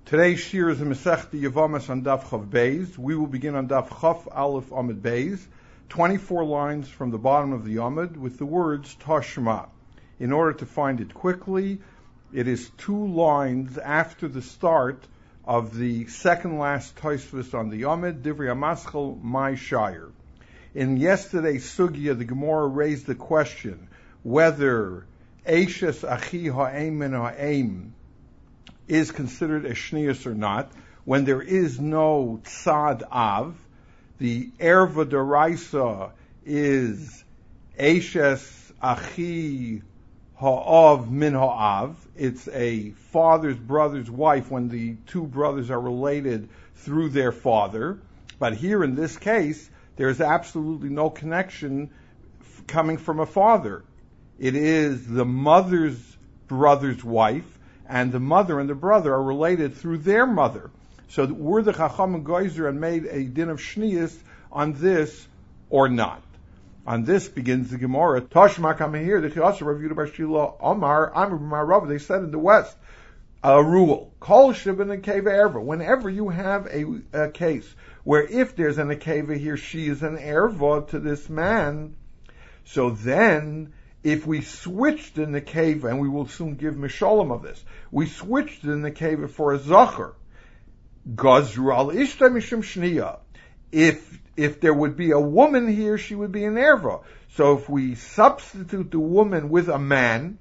Today's shir is a Masechta Yevamos on Daf Chav Beis. We will begin on Daf Chaf Aleph Amud Beis, 24 lines from the bottom of the Amud with the words Tashma. In order to find it quickly, it is 2 lines after the start of the second last Tosfos on the Amud, Divrei HaMaschal Mai Shire. In yesterday's Sugya, the Gemara raised the question whether Eishes Achi Ha'em Min Ha'em is considered a shnius or not, when there is no tzad av. The erva deraisa is eishes achi ha'av min ha'av. It's a father's brother's wife when the 2 brothers are related through their father. But here in this case, there is absolutely no connection coming from a father. It is the mother's brother's wife, and the mother and the brother are related through their mother. So were the Chacham and Geyser and made a din of Shnius on this or not? On this begins the Gemara. Tashma coming here, the Chiyasa Rav Yehuda bar Shila Omar, Amr b'Marav, they said in the West, a rule. Kol shibin and keva erva. Whenever you have a case where if there's an akeva here, she is an erva to this man, so then if we switched in the nekeva, and we will soon give Mishalom of this, we switched in the nekeva for a Zachar, Gazru al Ishta Mishum Shniya. If there would be a woman here, she would be an Erva. So if we substitute the woman with a man,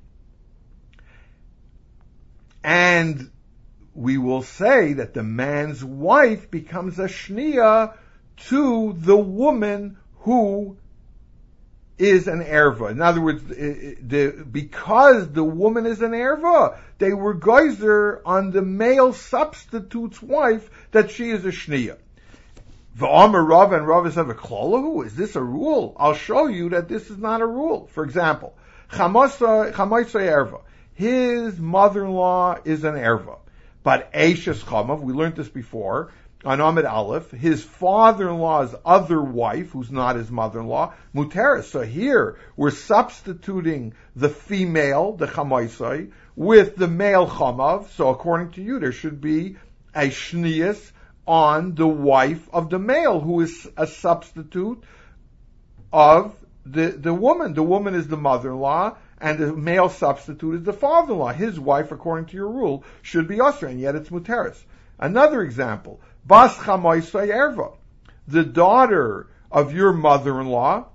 and we will say that the man's wife becomes a Shniya to the woman who is an erva. In other words, because the woman is an erva, they were geyser on the male substitute's wife that she is a shniya. V'amar Rav, and Rav is a klolahu. Is this a rule? I'll show you that this is not a rule. For example, Chamaisa erva. His mother-in-law is an erva, but Eishes Chamav, we learned this before, on Amid Aleph, his father-in-law's other wife, who's not his mother-in-law, Muteris. So here, we're substituting the female, the Chamaisai, with the male Chamav. So according to you, there should be a Shnius on the wife of the male, who is a substitute of the woman. The woman is the mother-in-law, and the male substitute is the father-in-law. His wife, according to your rule, should be Usher, and yet it's Muteris. Another example, Bas Chamaisai Erva, the daughter of your mother-in-law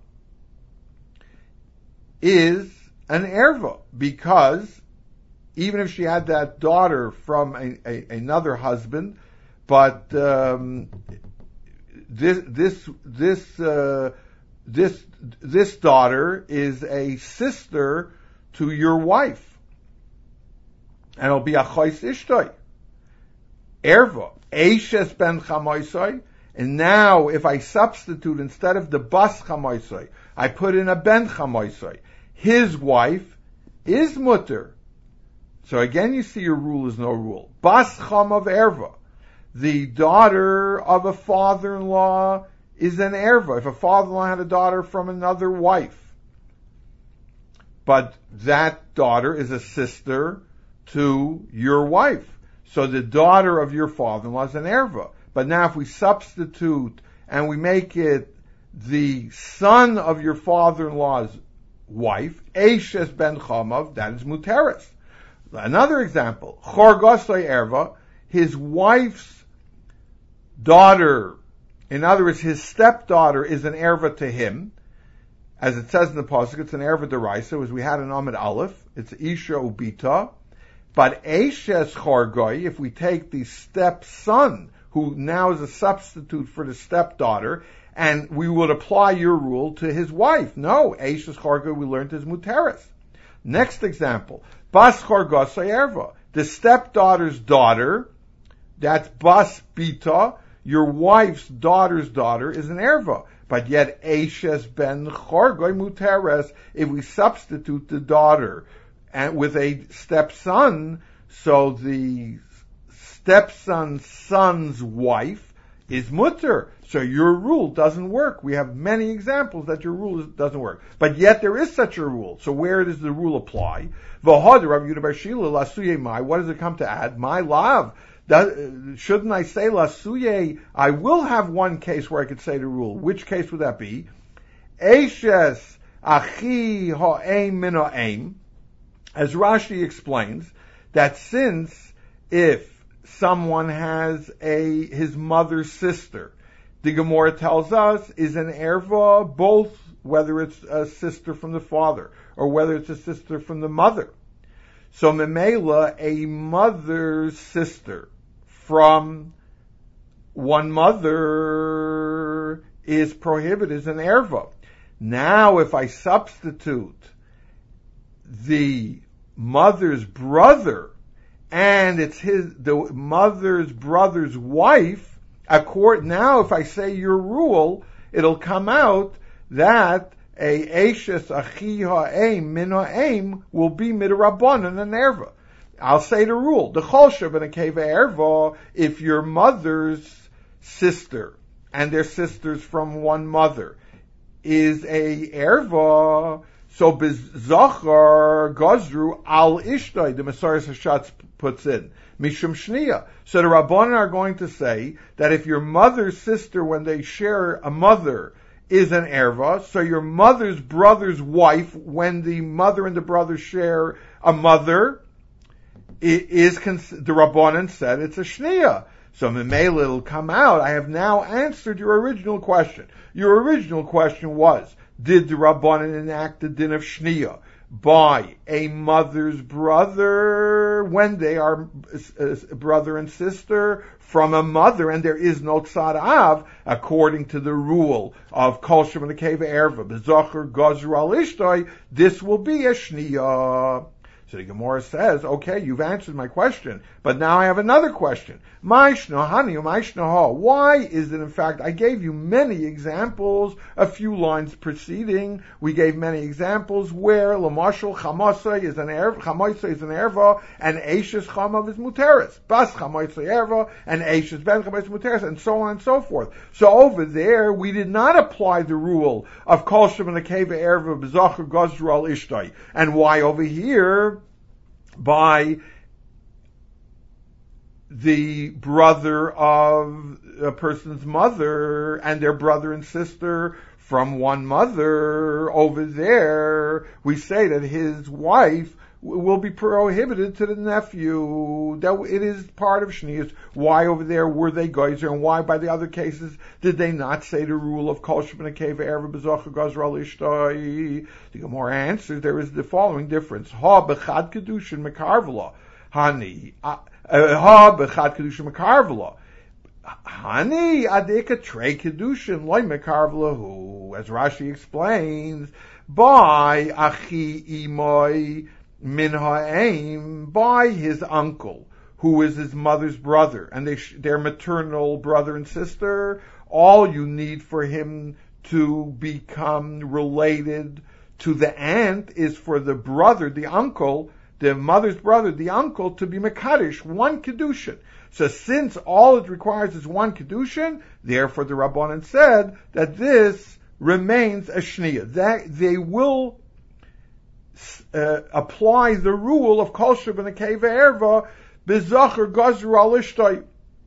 is an Erva, because even if she had that daughter from another husband, but this daughter is a sister to your wife, and it'll be a Chais Ishtoi. Erva, Eishes ben Chamaisai, and now if I substitute instead of the Bas Chamaisai, I put in a Ben Chamaisai, his wife is Mutter. So again you see your rule is no rule. Bas Chamav Erva, the daughter of a father-in-law is an Erva. If a father-in-law had a daughter from another wife, but that daughter is a sister to your wife, so the daughter of your father-in-law is an erva. But now if we substitute and we make it the son of your father-in-law's wife, Eishes ben Chamav, that is Muteris. Another example, Chorgosai erva, his wife's daughter, in other words, his stepdaughter is an erva to him. As it says in the pasuk, it's an erva deraisa, as we had in Amid Aleph. It's Isha Ubita. But Eishes Chorgoi, if we take the stepson, who now is a substitute for the stepdaughter, and we would apply your rule to his wife. No, Eishes Chorgoi we learned is Muteris. Next example, Bas Chorgosai Erva, the stepdaughter's daughter, that's Bas Bita, your wife's daughter's daughter is an Erva. But yet Eishes ben Chorgoi Muteris, if we substitute the daughter and with a stepson, so the stepson's son's wife is mutter. So your rule doesn't work. We have many examples that your rule doesn't work. But yet there is such a rule. So where does the rule apply? What does it come to add? My love, Shouldn't I say lasuye? I will have one case where I could say the rule. Which case would that be? Eishes achi ha'eim min ha'eim. As Rashi explains, that since if someone has his mother's sister, the Gemara tells us is an erva, both whether it's a sister from the father or whether it's a sister from the mother. So memela, a mother's sister from one mother is prohibited as an erva. Now if I substitute the mother's brother and it's the mother's brother's wife, now if I say your rule, it'll come out that a eishes achi ha'eim min ha'eim will be midrabanan and erva. I'll say the rule. The cholshav and a keva erva, if your mother's sister and their sisters from one mother is a erva, so bezachar gazru al ishtay, the Masaris Hashatz puts in mishum shniya. So the Rabbanan are going to say that if your mother's sister, when they share a mother, is an erva, so your mother's brother's wife, when the mother and the brother share a mother, the Rabbanan said it's a shniya. So Memela it'll come out. I have now answered your original question. Your original question was, did the Rabbanan enact the din of shniya by a mother's brother when they are brother and sister from a mother and there is no tzad av, according to the rule of kol shem and the keva erva, b'zocher gazru al ishtay, this will be a shniya. So the Gemara says, okay, you've answered my question, but now I have another question. Why is it, in fact, I gave you many examples, a few lines preceding, we gave many examples where Lamashal Chamosa is an erva, and Eishes Chamav is muteris. Bas Chamosa erva, and Eishes ben Chamosa is muteris, and so on and so forth. So over there, we did not apply the rule of Kol Shem and the Keva erva, B'zocher Gazru al Ishtay. And why over here? By the brother of a person's mother and their brother and sister from one mother, over there we say that his wife will be prohibited to the nephew, that it is part of Shniyas. Why over there were they geyser, and why by the other cases did they not say the rule of Kol Shem Nekeva Erva B'Zocher Gazru al Ishtay? The Gemara answers there is the following difference: Ha b'chad kedushin mekarvela, hani ha b'chad kedushin mekarvela, hani adeka trei kedushin loy mekarvela hu. As Rashi explains, by achi imoy min ha'eim, by his uncle, who is his mother's brother, and their maternal brother and sister, all you need for him to become related to the aunt is for the brother, the uncle, the mother's brother, the uncle, to be mekadosh, one kedushin. So since all it requires is one kedushin, therefore the Rabbanan said that this remains a shniya. That they will apply the rule of Kol Shem and Nekeva Erva B'Zocher Gazru al Ishtay.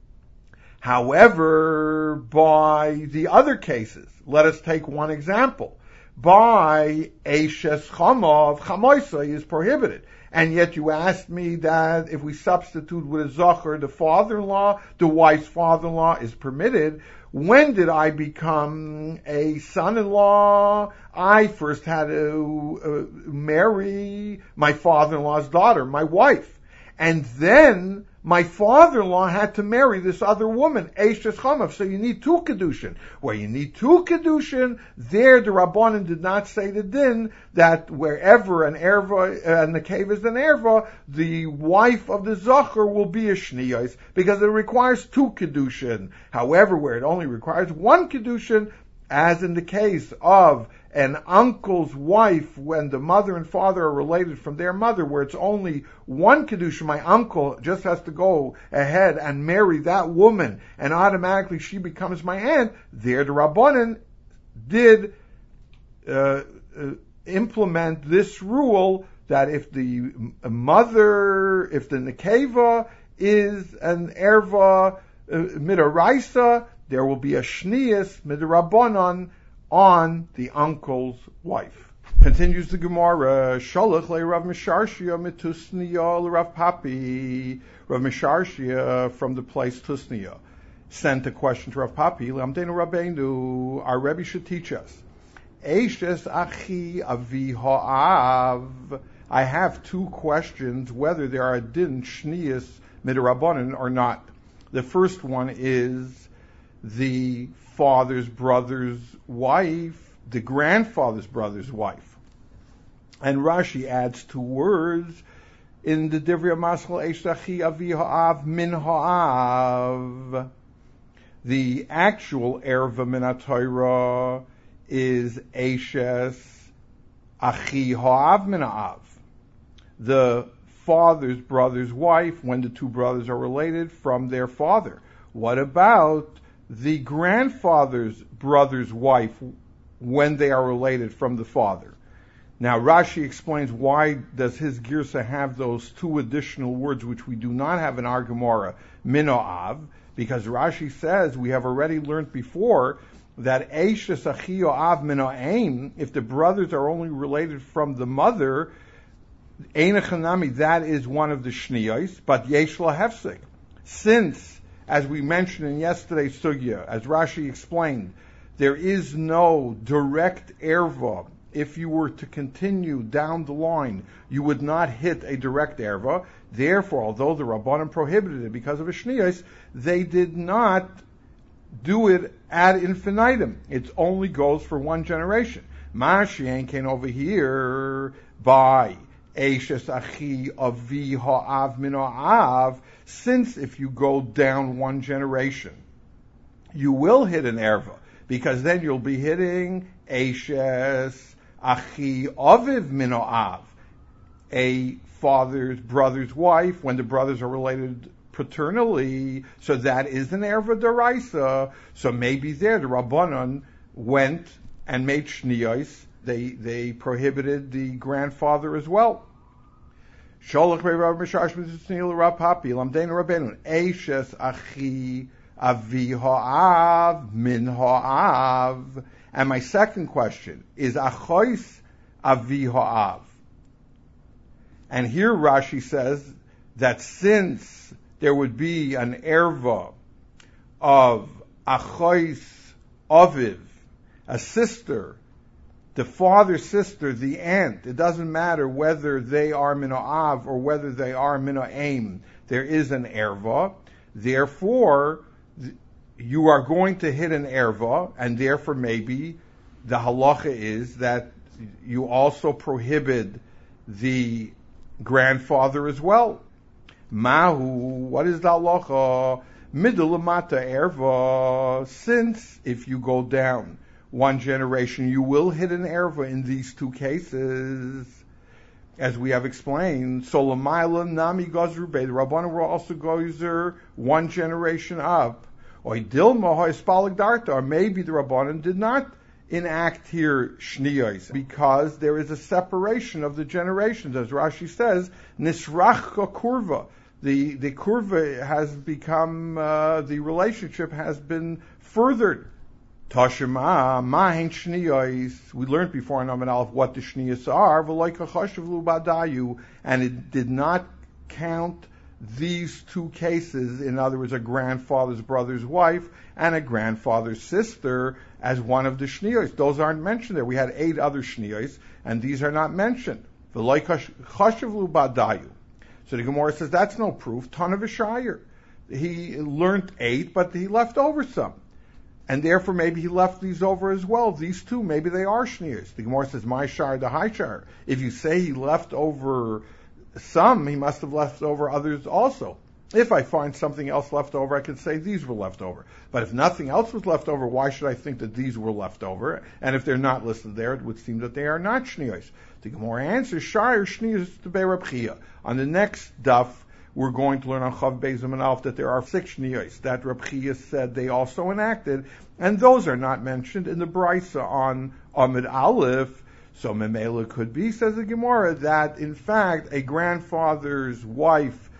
However, by the other cases, let us take one example. By Eishes Chamav, Chamoisa is prohibited. And yet you asked me that if we substitute with a Zocher, the father-in-law, the wife's father-in-law is permitted. When did I become a son-in-law? I first had to marry my father-in-law's daughter, my wife. And then my father-in-law had to marry this other woman, Eishes Chamav. So you need two kedushin. Where you need two kedushin, there the Rabbanan did not say the din that wherever an erva and the cave is an erva, the wife of the zocher will be a shniyos, because it requires two kedushin. However, where it only requires one kedushin, as in the case of an uncle's wife, when the mother and father are related from their mother, where it's only one kedusha, my uncle just has to go ahead and marry that woman, and automatically she becomes my aunt. There, the Rabbanan did implement this rule that if the mother, if the nekeva is an erva midaraisa. There will be a shnius midarabonon on the uncle's wife. Continues the Gemara, Sholach le Rav Misharshia mitusniya le Rav Papi. Rav Misharshia from the place Tusniya sent a question to Rav Papi, Lamdeinu Rabbeinu, our Rebbe should teach us. Eishes achi avi ha'av. I have two questions, whether there are din shniyas midrabanan or not. The first one is the father's brother's wife, the grandfather's brother's wife. And Rashi adds two words in the Divrei Maschal Eishachi Avi Ha'av Min Ha'av. The actual Erva Min HaTorah is Eishes Achi Ha'av Min Ha'av. The father's brother's wife, when the two brothers are related from their father. What about the grandfather's brother's wife when they are related from the father? Now Rashi explains why does his Girsa have those two additional words which we do not have in our Gemara, Minoav, because Rashi says we have already learned before that Eishes Achi Av Minoaim, if the brothers are only related from the mother, Einachanami, that is one of the Shniyos, but Yesh La Hefsek. Since, as we mentioned in yesterday's Sugya, as Rashi explained, there is no direct erva. If you were to continue down the line, you would not hit a direct erva. Therefore, although the Rabbanim prohibited it because of a shniyos, they did not do it ad infinitum. It only goes for one generation. Mashiach came over here by Eishes Achi Avi Ha'av Min Ha'av, since if you go down one generation, you will hit an erva, because then you'll be hitting Eishes Achi Aviv Min Ha'av, a father's brother's wife, when the brothers are related paternally, so that is an erva deraisa. So maybe there the Rabbanon went and made shniyos. They prohibited the grandfather as well. Sholach Rav Mishash Mitzniel Rav Papi Lamdeinu Rabbeinu Eishes Achi Avi Ha'av Min Ha'av. And my second question is Achois Avi Ha'av. And here Rashi says that since there would be an erva of Achois Aviv, a sister, the father's sister, the aunt, it doesn't matter whether they are Minoav or whether they are Minoaim, there is an erva. Therefore, you are going to hit an erva, and therefore maybe the halacha is that you also prohibit the grandfather as well. Mahu, what is the halacha? Middlemata erva, since if you go down one generation, you will hit an erva in these two cases, as we have explained. So Lamaila Nami Gozru Bey, the Rabbanan will also gozer one generation up. Or Dilma Hoispalig Darta, or maybe the Rabbanan did not enact here Shniyos, because there is a separation of the generations, as Rashi says, Nisrachka Kurva. The kurva has become, the relationship has been furthered. Tashima, Mahin Shniyos. We learned before in Amid Aleph what the Shniyos are, V'loika Chashavlu Badayu, and it did not count these two cases, in other words, a grandfather's brother's wife and a grandfather's sister, as one of the shniyos. Those aren't mentioned there. We had 8 other shniyos, and these are not mentioned. Chashavlu badayu. So the Gemara says that's no proof. Ton of Ishayir. He learned 8, but he left over some. And therefore maybe he left these over as well. These two, maybe they are shniyos. The Gemara says, my shar, the high shar. If you say he left over some, he must have left over others also. If I find something else left over, I can say these were left over. But if nothing else was left over, why should I think that these were left over? And if they're not listed there, it would seem that they are not shniyos. The Gemara answers, Shire shniyos to Bei Reb Chia. On the next daf, we're going to learn on Chav Beis Amud Aleph that there are 6 shniyos that Reb Chia said they also enacted, and those are not mentioned in the Brisa on Amud Aleph. So Memela could be, says the Gemara, that in fact a grandfather's wife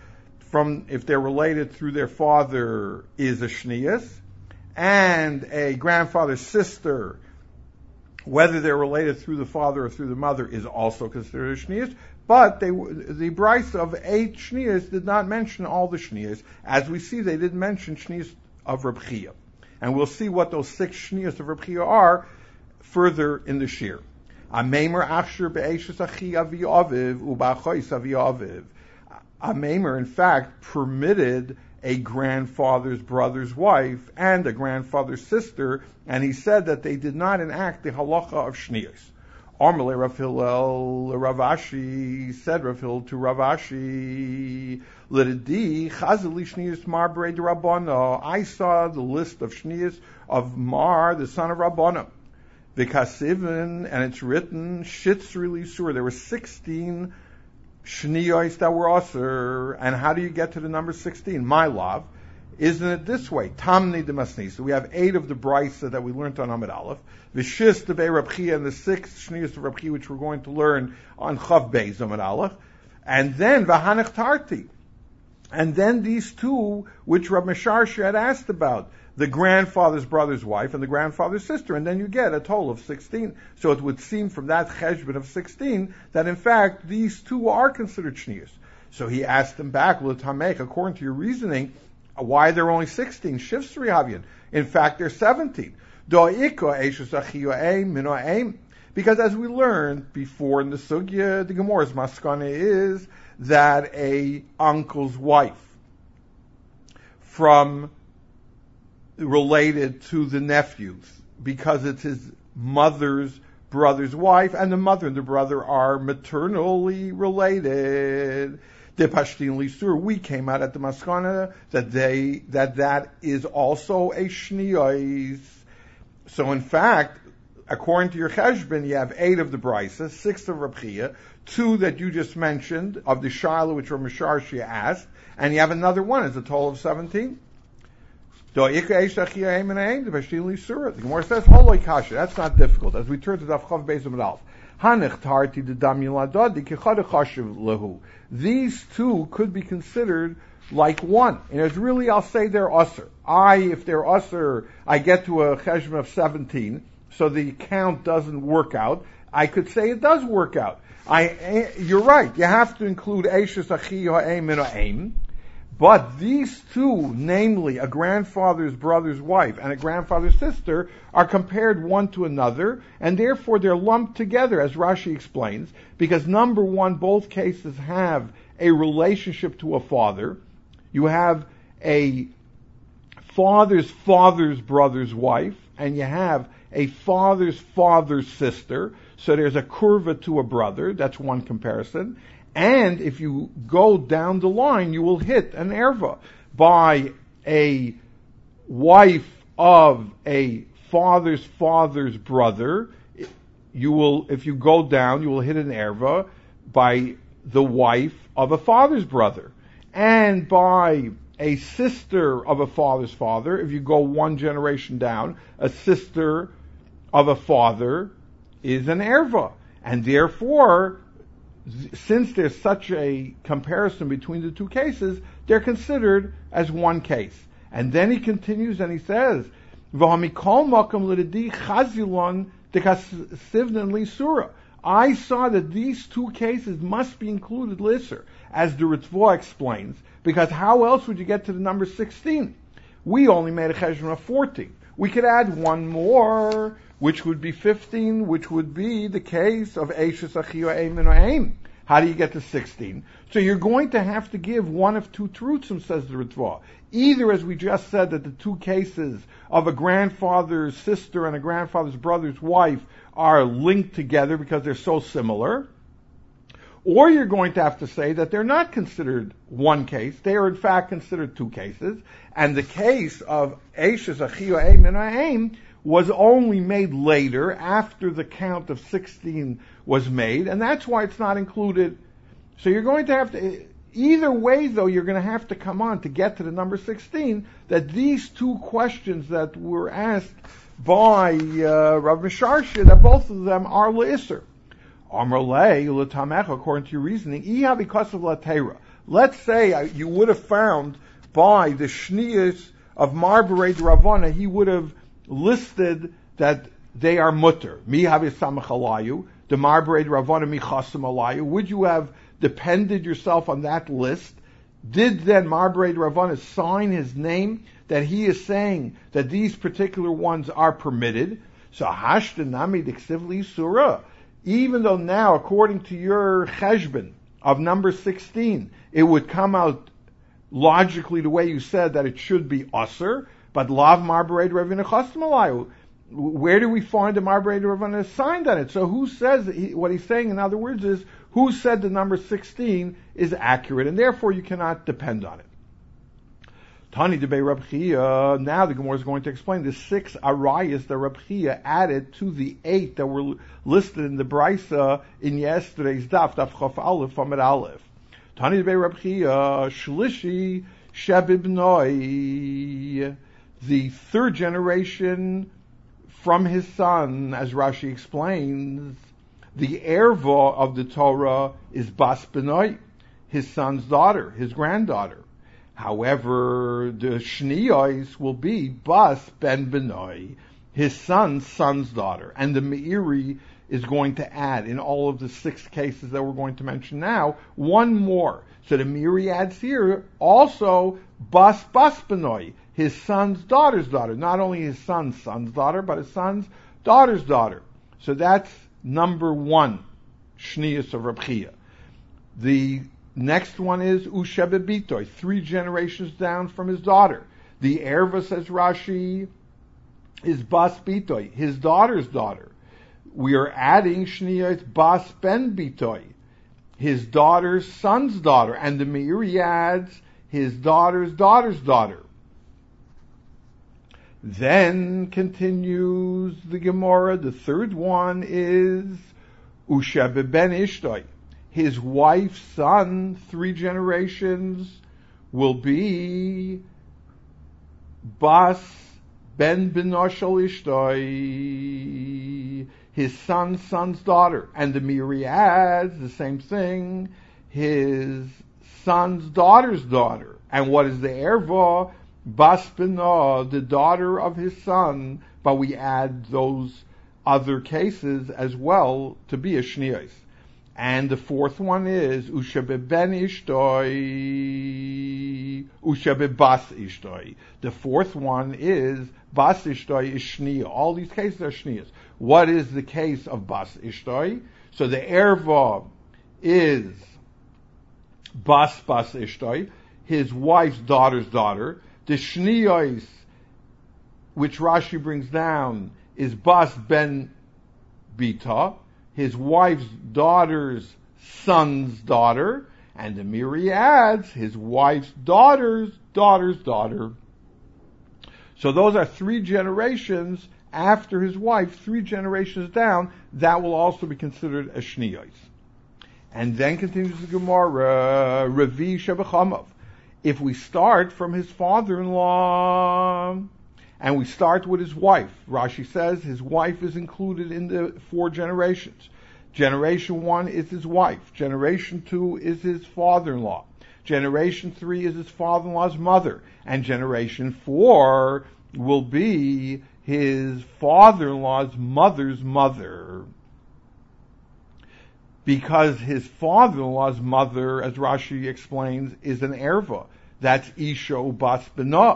if they're related through their father, is a shnius, and a grandfather's sister, whether they're related through the father or through the mother, is also considered a shnius. But the Brisa of 8 shnius did not mention all the shnius. As we see, they didn't mention shnius of Reb Chia. And we'll see what those 6 shnius of Reb Chia are further in the shir. Ameimer afshir be'eshes achi avi aviv u'ba'achois avi aviv. Ameimer, in fact, permitted a grandfather's brother's wife and a grandfather's sister, and he said that they did not enact the halacha of shnius. Armele Rav Hillel Rav Ashi, said Rav Hillel to Rav Ashi, L'redi chazali shnius mar b'rei d'Rabbana. I saw the list of shnius of Mar, the son of Rabbana. V'kasivin, and it's written, Shitzri Lisur. There were 16 shniyos that were aser. And how do you get to the number 16? My love. Isn't it this way? Tamni de Masnisa. We have 8 of the Brisa that we learned on Amid Aleph. V'shis de Reb Chia, and the 6 shniyos of Reb Chia, which we're going to learn on Chav Beis Amid Aleph. And then V'hanech Tarti. And then these 2, which Rav Misharsha had asked about, the grandfather's brother's wife and the grandfather's sister, and then you get a total of 16. So it would seem from that cheshbon of 16 that in fact these 2 are considered shniyos. So he asked them back, according to your reasoning, why are there only 16? Shivsri Havyan. In fact, there's 17. Because as we learned before in the Sugya, the Gemara's maskana is that a uncle's wife related to the nephews, because it's his mother's brother's wife, and the mother and the brother are maternally related. The Pashtin Lisur, we came out at the Maskana that is also a shniyos. So in fact, according to your cheshbon, you have 8 of the Brisa, 6 of Reb Chia, 2 that you just mentioned of the Shiloh, which Rav Misharsha asked, and you have another one. It's a total of 17. The Gemara says, Holoi Kasha. That's not difficult. As we turn to Daf Chav Beis Amud Aleph. These 2 could be considered like one. And it's really, I'll say they're usher. If they're usher, I get to a cheshbon of 17, so the count doesn't work out. I could say it does work out. You're right. You have to include Eishes Achi Ha'em and Ha'em. But these 2, namely a grandfather's brother's wife and a grandfather's sister, are compared one to another, and therefore they're lumped together, as Rashi explains, because number 1, both cases have a relationship to a father. You have a father's brother's wife, and you have a father's sister, so there's a kurva to a brother. That's one comparison. And if you go down the line, you will hit an erva by a wife of a father's brother. If you go down, you will hit an erva by the wife of a father's brother. And by a sister of a father's father, if you go one generation down, a sister of a father is an erva. And therefore, since there's such a comparison between the 2 cases, they're considered as one case. And then he continues and he says, I saw that these 2 cases must be included lisser, as the Ritva explains, because how else would you get to the number 16? We only made a cheshbon of 14. We could add one more, which would be 15, which would be the case of Eishes Achi Ha'em and Ha'em. How do you get to 16? So you're going to have to give one of 2 terutzim, says the Ritva. Either, as we just said, that the 2 cases of a grandfather's sister and a grandfather's brother's wife are linked together because they're so similar, or you're going to have to say that they're not considered one case. They are in fact considered 2 cases, and the case of Eishes Achi Ha'em and Ha'em was only made later, after the count of 16 was made, and that's why it's not included. So you're going to have to, either way though, you're going to have to come on to get to the number 16, that these 2 questions that were asked by Rav Misharsha, that both of them are le'isser. Amar le, l'tamecha, according to your reasoning, iha because of latera. Let's say you would have found by the Shnias of Marberei Ravana, he would have listed that they are mutter. Mi havisamach alayu, the Marberei Ravana mi chasim alayu. Would you have depended yourself on that list? Did then Marberei Ravana sign his name that he is saying that these particular ones are permitted? So hashta nami diksivli surah. Even though now, according to your cheshbon of number 16, it would come out logically the way you said that it should be usher, but lav Marberei Ravana chasim alayu. Where do we find the Marberei Ravana signed on it? So who says what he's saying? In other words, is who said the number 16 is accurate, and therefore you cannot depend on it. Tani debei Reb Chia. Now the Gemara is going to explain the 6 arayas that Reb Chia added to the 8 that were listed in the Brisa in yesterday's daf Chaf Aleph Amud Aleph. Tani debei Reb Chia Shlishi Shebibnoi, the third generation from his son, as Rashi explains. The erva of the Torah is Bas Benoi, his son's daughter, his granddaughter. However, the Shniyos will be Bas Ben Benoi, his son's daughter. And the Meiri is going to add, in all of the 6 cases that we're going to mention now, one more. So the Meiri adds here also Bas Benoi, his son's daughter's daughter. Not only his son's daughter, but his son's daughter's daughter. So that's number 1, Shniyos of Reb Chia. The next one is Ushebebitoi, 3 generations down from his daughter. The erva, says Rashi, is Bas Bitoi, his daughter's daughter. We are adding Shniyos Bas Ben Bitoi, his daughter's son's daughter, and the Meiri adds his daughter's daughter's daughter. Then continues the Gemara, the third one is Ushebe ben Ishtoi. His wife's son, 3 generations, will be Bas ben Binoshel Ishtoi, his son's daughter. And the Meiri adds the same thing, his son's daughter's daughter. And what is the erva? Bas Bina, the daughter of his son, but we add those other cases as well to be a Shniyos. And the fourth one is Ushebe ben Ishtoi, Ushebe Bas Ishtoi. The fourth one is Bas Ishtoi is Shniya. All these cases are Shniyos. What is the case of Bas Ishtoi? So the erva is Bas Ishtoi, his wife's daughter's daughter. The Shniyos, which Rashi brings down, is Bas ben Bita, his wife's daughter's son's daughter, and the Meiri adds his wife's daughter's daughter. So those are 3 generations after his wife, 3 generations down. That will also be considered a Shniyos. And then continues the Gemara, Revi Shebechamav. If we start from his father-in-law, and we start with his wife, Rashi says his wife is included in the 4 generations. Generation 1 is his wife. Generation 2 is his father-in-law. Generation 3 is his father-in-law's mother. And generation 4 will be his father-in-law's mother's mother. Because his father-in-law's mother, as Rashi explains, is an erva. That's Isha Ubas Bina,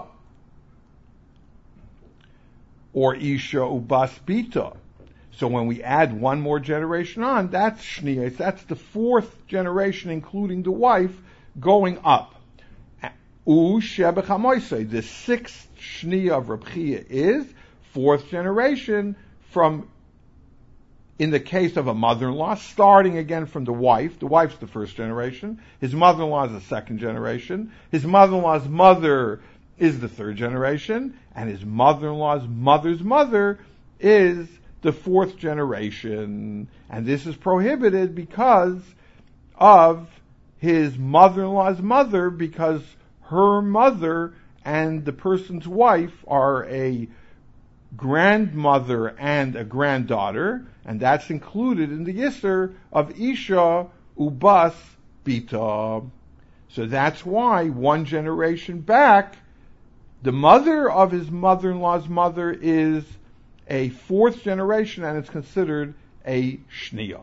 or Isha Ubas Bita. So when we add one more generation on, that's Shniyos. That's the 4th generation, including the wife, going up. The 6th Shniya of Reb Chia is 4th generation from, in the case of a mother-in-law, starting again from the wife. The wife's the 1st generation. His mother-in-law is the 2nd generation. His mother-in-law's mother is the 3rd generation. And his mother-in-law's mother's mother is the 4th generation. And this is prohibited because of his mother-in-law's mother, because her mother and the person's wife are a grandmother and a granddaughter, and that's included in the Yisr of Isha Ubas Bita. So that's why one generation back, the mother of his mother-in-law's mother is a fourth generation, and it's considered a shniya.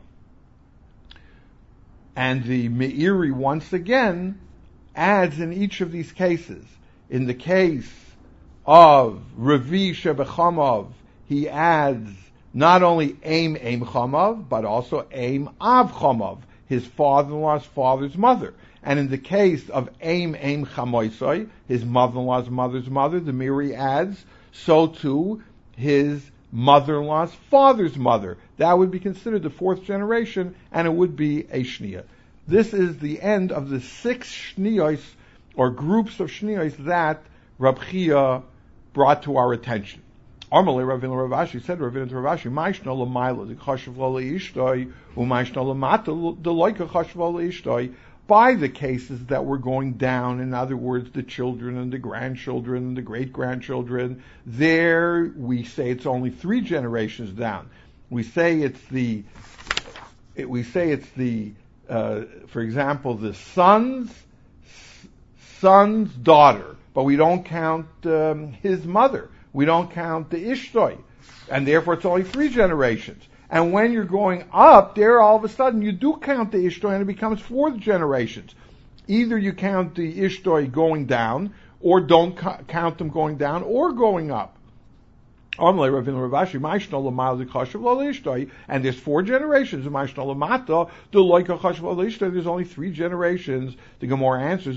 And the Meiri once again adds in each of these cases. In the case of Revi Shebechamav, he adds not only Aim Chamav, but also Aim Av Chamav, his father-in-law's father's mother. And in the case of Aim Chamoisoi, his mother-in-law's mother's mother, the Meiri adds, so too his mother-in-law's father's mother. That would be considered the fourth generation, and it would be a shniya. This is the end of the 6 shniyos, or groups of shniyos, that Rab Chia brought to our attention. Armalei Ravina Ravashi said, Ravina to Ravashi, Maishna l'mayla the chashav lo leishtoi, u'maishna l'mata the loika chashav lo leishtoi. By the cases that were going down, in other words, the children and the grandchildren and the great-grandchildren, there we say it's only 3 generations down. We say it's the, for example, the son's daughter, but we don't count his mother. We don't count the ishtoi, and therefore it's only 3 generations. And when you're going up, there all of a sudden you do count the ishtoi, and it becomes 4 generations. Either you count the ishtoi going down, or don't count them going down, or going up. And there's 4 generations. There's only 3 generations. The Gemara answers,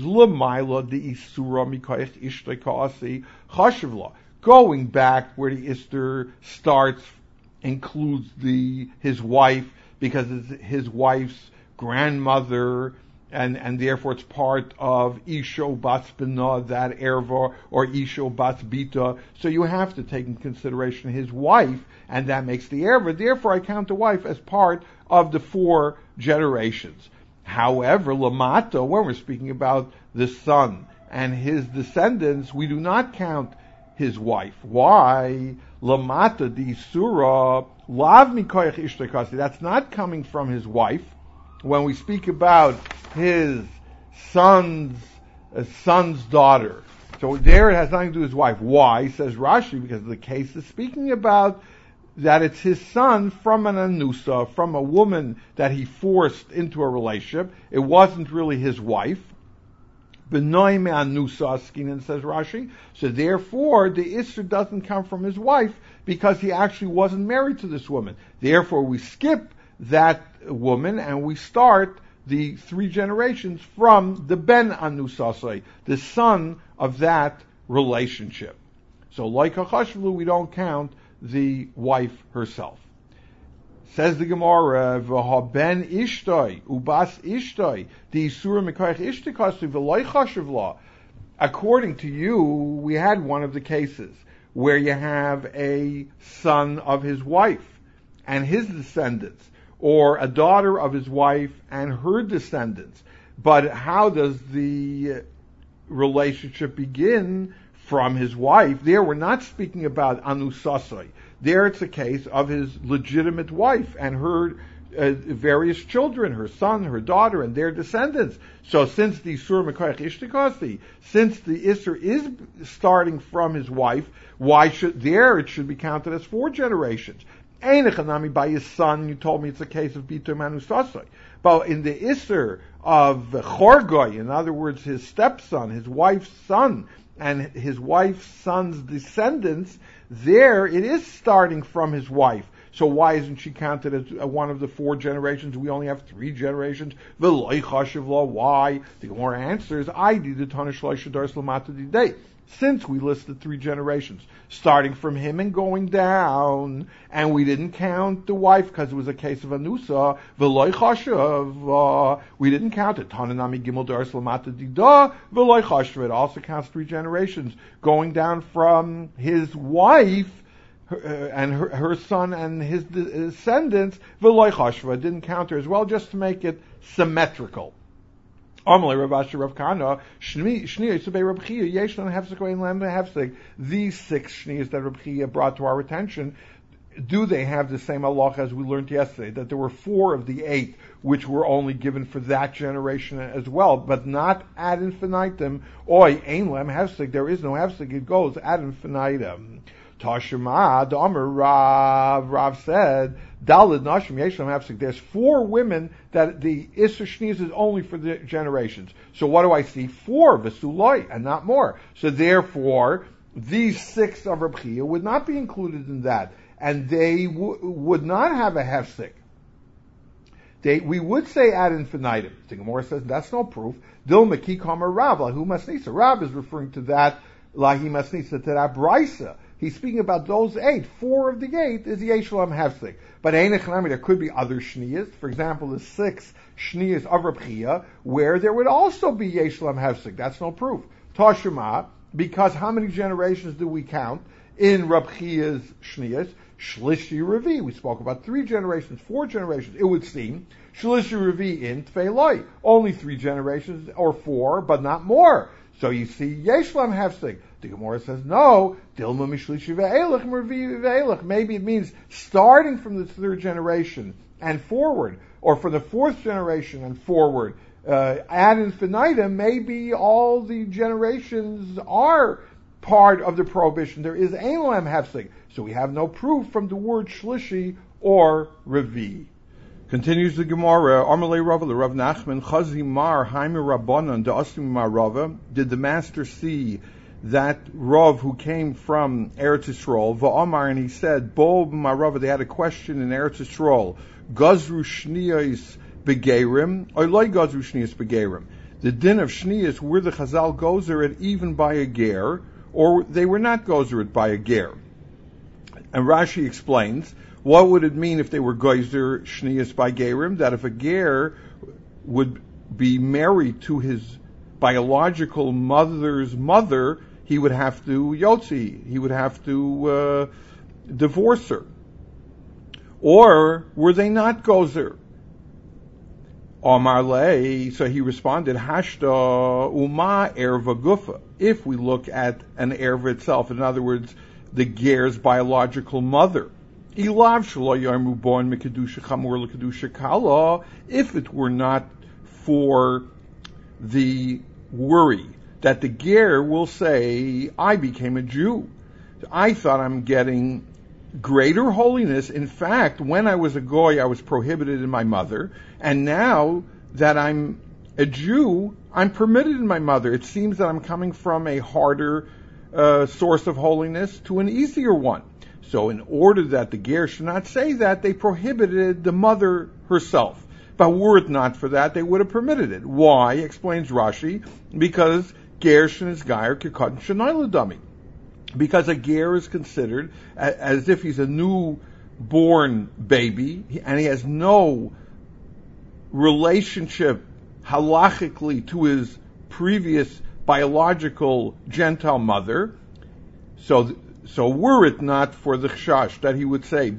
going back where the Ister starts includes his wife, because it's his wife's grandmother, and therefore it's part of Isho Bas Bina, that Erva, or Isho Bas Bita. So you have to take in consideration his wife, and that makes the Erva. Therefore I count the wife as part of the 4 generations. However, Lamata, when we're speaking about the son and his descendants, we do not count his wife. Why? Lamata di surah lav mikoyach ishtakasi. That's not coming from his wife. When we speak about his son's daughter, so there it has nothing to do with his wife. Why? Says Rashi, because the case is speaking about that it's his son from an anusa, from a woman that he forced into a relationship. It wasn't really his wife. B'noi me'anusa askinan, says Rashi. So therefore, the Isser doesn't come from his wife, because he actually wasn't married to this woman. Therefore, we skip that woman and we start the 3 generations from the ben anusasai, the son of that relationship. So like a chashvlu, we don't count the wife herself. Says the Gemara, "V'ha ben ishtoi ubas ishtoi the isura mekayach ishtikasi v'loy chashavla." According to you, we had one of the cases where you have a son of his wife and his descendants, or a daughter of his wife and her descendants. But how does the relationship begin? From his wife. There we're not speaking about anusasai. There it's a case of his legitimate wife and her various children, her son, her daughter, and their descendants. So since the Isur Mekayach Ishtikasi, since the Isur is starting from his wife, why should it should be counted as 4 generations? Einechanami, by his son, you told me it's a case of Bitur Manusasai. But in the Isur of Chorgoy, in other words, his stepson, his wife's son, and his wife's son's descendants, there it is starting from his wife. So why isn't she counted as one of the 4 generations? We only have 3 generations. V'loy chashiv lo. Why? The Gemara answers, I did the Tanish Shadar Slamata Didei. Since we listed 3 generations, starting from him and going down, and we didn't count the wife because it was a case of anusa, v'loy chashav, we didn't count it. Tananami gimel dar slamata dida, v'loy chashav. It also counts 3 generations, going down from his wife and her son and his descendants, v'loy chashav. It didn't count her as well, just to make it symmetrical. These 6 shniyas that Rab Chia brought to our attention, do they have the same halacha as we learned yesterday, that there were 4 of the 8 which were only given for that generation as well, but not ad infinitum? Oi, ein lem hefsek, there is no hefsek, it goes ad infinitum. Tashema, the Amr Rav said, Dalid Nashim Yeshlem hefsek, there's 4 women that the Isser Shnias is only for the generations. So what do I see? 4 Vesuloi, and not more. So therefore, these 6 of Reb Chia would not be included in that, and they would not have a hefsek. We would say ad infinitum. The Gemara says that's no proof. Dil meki kamer Rav lahu masnisa. Rav is referring to that lahi masnisa, to that brisa. He's speaking about those 8. 4 of the 8 is Yeshlem hefsek. But there could be other shniyas. For example, the 6 shniyas of Reb Chia, where there would also be Yeshlem hefsek. That's no proof. Tashema, because how many generations do we count in Reb Chia's shniyas? Shlishi Revi. We spoke about 3 generations, 4 generations. It would seem Shlishi Revi in Tfeiloi. Only 3 generations or 4, but not more. So you see Yeshlem hefsek. The Gemara says no. Dilma mishlishi ve'elach mervi ve'elach. Maybe it means starting from the 3rd generation and forward, or from the 4th generation and forward. Ad infinitum, maybe all the generations are part of the prohibition. There is ein lem hefsek. So we have no proof from the word shlishi or revi. Continues the Gemara, Amalei Rava, the Rav Nachman, Chazi Mar, Haimir Rabbanan, Da'asim Mar Rava. Did the master see that Rav who came from Eretz Yisrael, Va'amar, and he said, Bo Mar Rava, they had a question in Eretz Yisrael, Gazru Shniyas Begerim, or Loi Gazru Shniyas Begerim. The din of Shniyas, were the Chazal gozer it even by a ger, or they were not gozer it by a ger. And Rashi explains, what would it mean if they were gozer Shniyas by gerim? That if a ger would be married to his biological mother's mother, he would have to yotzi, he would have to divorce her. Or were they not gozer? Omar lei, so he responded, Hashta uma erva gufa. If we look at an erva itself, in other words, the ger's biological mother, ilav shelo yarmu born mikadusha chamur lekadusha kala, if it were not for the worry that the ger will say, I became a Jew, I thought I'm getting greater holiness. In fact, when I was a goy, I was prohibited in my mother, and now that I'm a Jew, I'm permitted in my mother. It seems that I'm coming from a harder source of holiness to an easier one. So in order that the ger should not say that, they prohibited the mother herself. But were it not for that, they would have permitted it. Why? Explains Rashi, because ger shenis gayer kekatan shenayla dummy. Because a ger is considered as if he's a newborn baby, and he has no relationship halachically to his previous biological Gentile mother. So were it not for the chashash that he would say,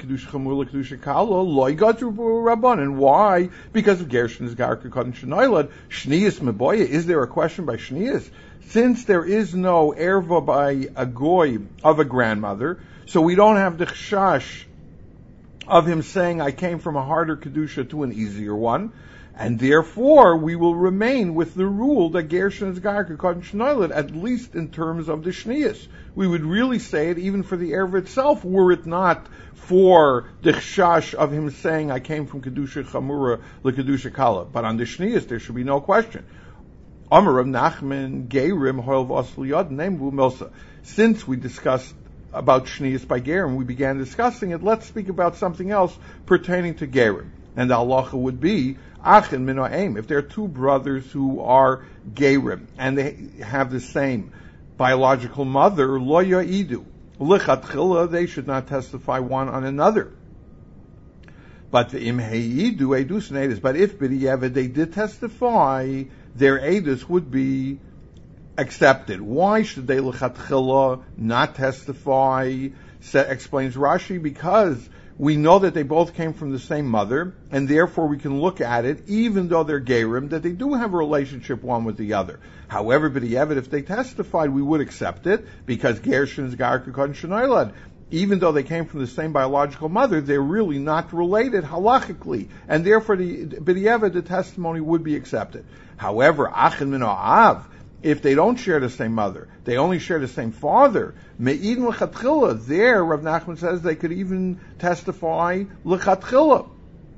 and why? Because of Gershon is Gar Kekatan Shneilad, Shnias Meboya. Is there a question by Shnias? Since there is no erva by a goy of a grandmother, so we don't have the chashash of him saying, I came from a harder kedusha to an easier one, and therefore we will remain with the rule that Gershon is Gar Kekatan Shneilad, at least in terms of the Shnias. We would really say it even for the erva itself, were it not for the chashash of him saying, I came from kedusha chamura lekedusha kala. But on the Shnias, there should be no question. Amar of Nachman Gerim Hoil Vasl Yod Name Milsa. Since we discussed about Shnias by Gerim, we began discussing it. Let's speak about something else pertaining to Gerim. And the halacha would be Achin Minoaim. If there are 2 brothers who are Gerim and they have the same biological mother, Lo Ya'idu Lichatchila, they should not testify one on another. But the Imheidu Edus Nedus. But if B'diavad they did testify, their edus would be accepted. Why should they lechatchila not testify? Explains Rashi, because we know that they both came from the same mother, and therefore we can look at it, even though they're gerim, that they do have a relationship one with the other. However, b'diavad, if they testified, we would accept it, because Gershon is Gar Kekatan Shneilad. even though they came from the same biological mother, they're really not related halachically, and therefore the testimony would be accepted. However, achin min ha'av, if they don't share the same mother, they only share the same father, me'idin l'chatchila, there Rav Nachman says they could even testify l'chatchila,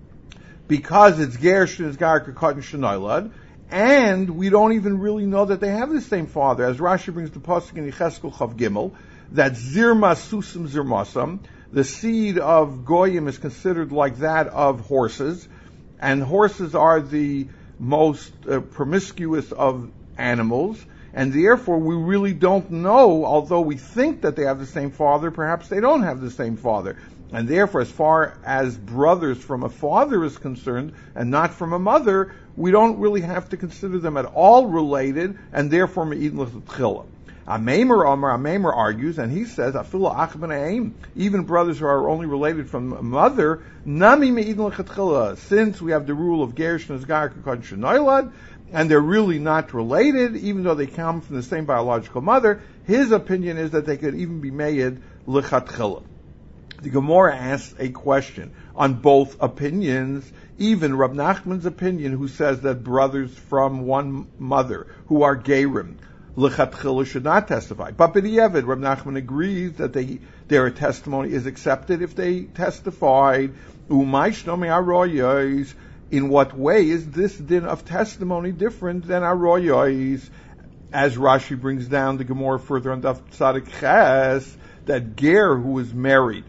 because it's ger shenizgar k'katan shenoilad, and we don't even really know that they have the same father, as Rashi brings the pasuk in Yecheskel Chav Gimel, that zirmas susum zirmasam, the seed of goyim is considered like that of horses, and horses are the most promiscuous of animals, and therefore we really don't know, although we think that they have the same father, perhaps they don't have the same father. And therefore, as far as brothers from a father is concerned, and not from a mother, we don't really have to consider them at all related, and therefore me'idin l'chatchila. Ameimer argues, and he says, Afilu ach b'nei, even brothers who are only related from a mother, nami me'idin l'chatchila, since we have the rule of ger shenizgar k'katan shenoilad, and they're really not related, even though they come from the same biological mother, his opinion is that they could even be made l'chatchila. The Gemara asks a question on both opinions, even Rab Nachman's opinion, who says that brothers from one mother who are gerim, l'chatchila, should not testify. But b'diavad, Rab Nachman agrees that their testimony is accepted if they testified. Umay shnomi aroyos. In what way is this din of testimony different than aroyos? As Rashi brings down the Gemara further on Daf Tzadik Ches, that ger who was married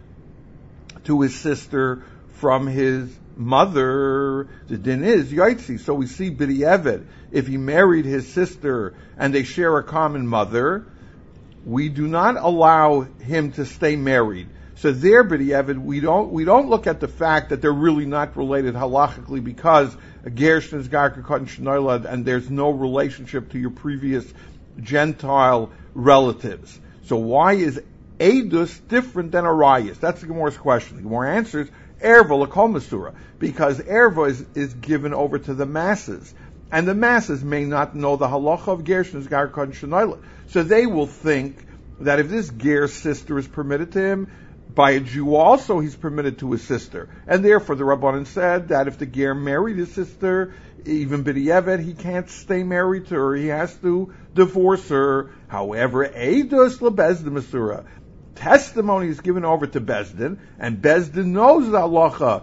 to his sister from his mother, the din is yaitzi. So we see b'diavad, if he married his sister and they share a common mother, we do not allow him to stay married. So there, b'diavad, we don't look at the fact that they're really not related halachically because ger shenizgar k'katan shenoilad and there's no relationship to your previous Gentile relatives. So why is edus different than arayos? That's the Gemara's question. The Gemara answers, erva l'kol masura, because erva is given over to the masses, and the masses may not know the halacha of ger shenizgar k'katan shenoilad. So they will think that if this ger sister is permitted to him, by a Jew also he's permitted to his sister. And therefore the Rabbanan said that if the ger married his sister, even b'diavad, he can't stay married to her, he has to divorce her. However, edus lebezdin masura, testimony is given over to Bezdin, and Bezdin knows the halacha.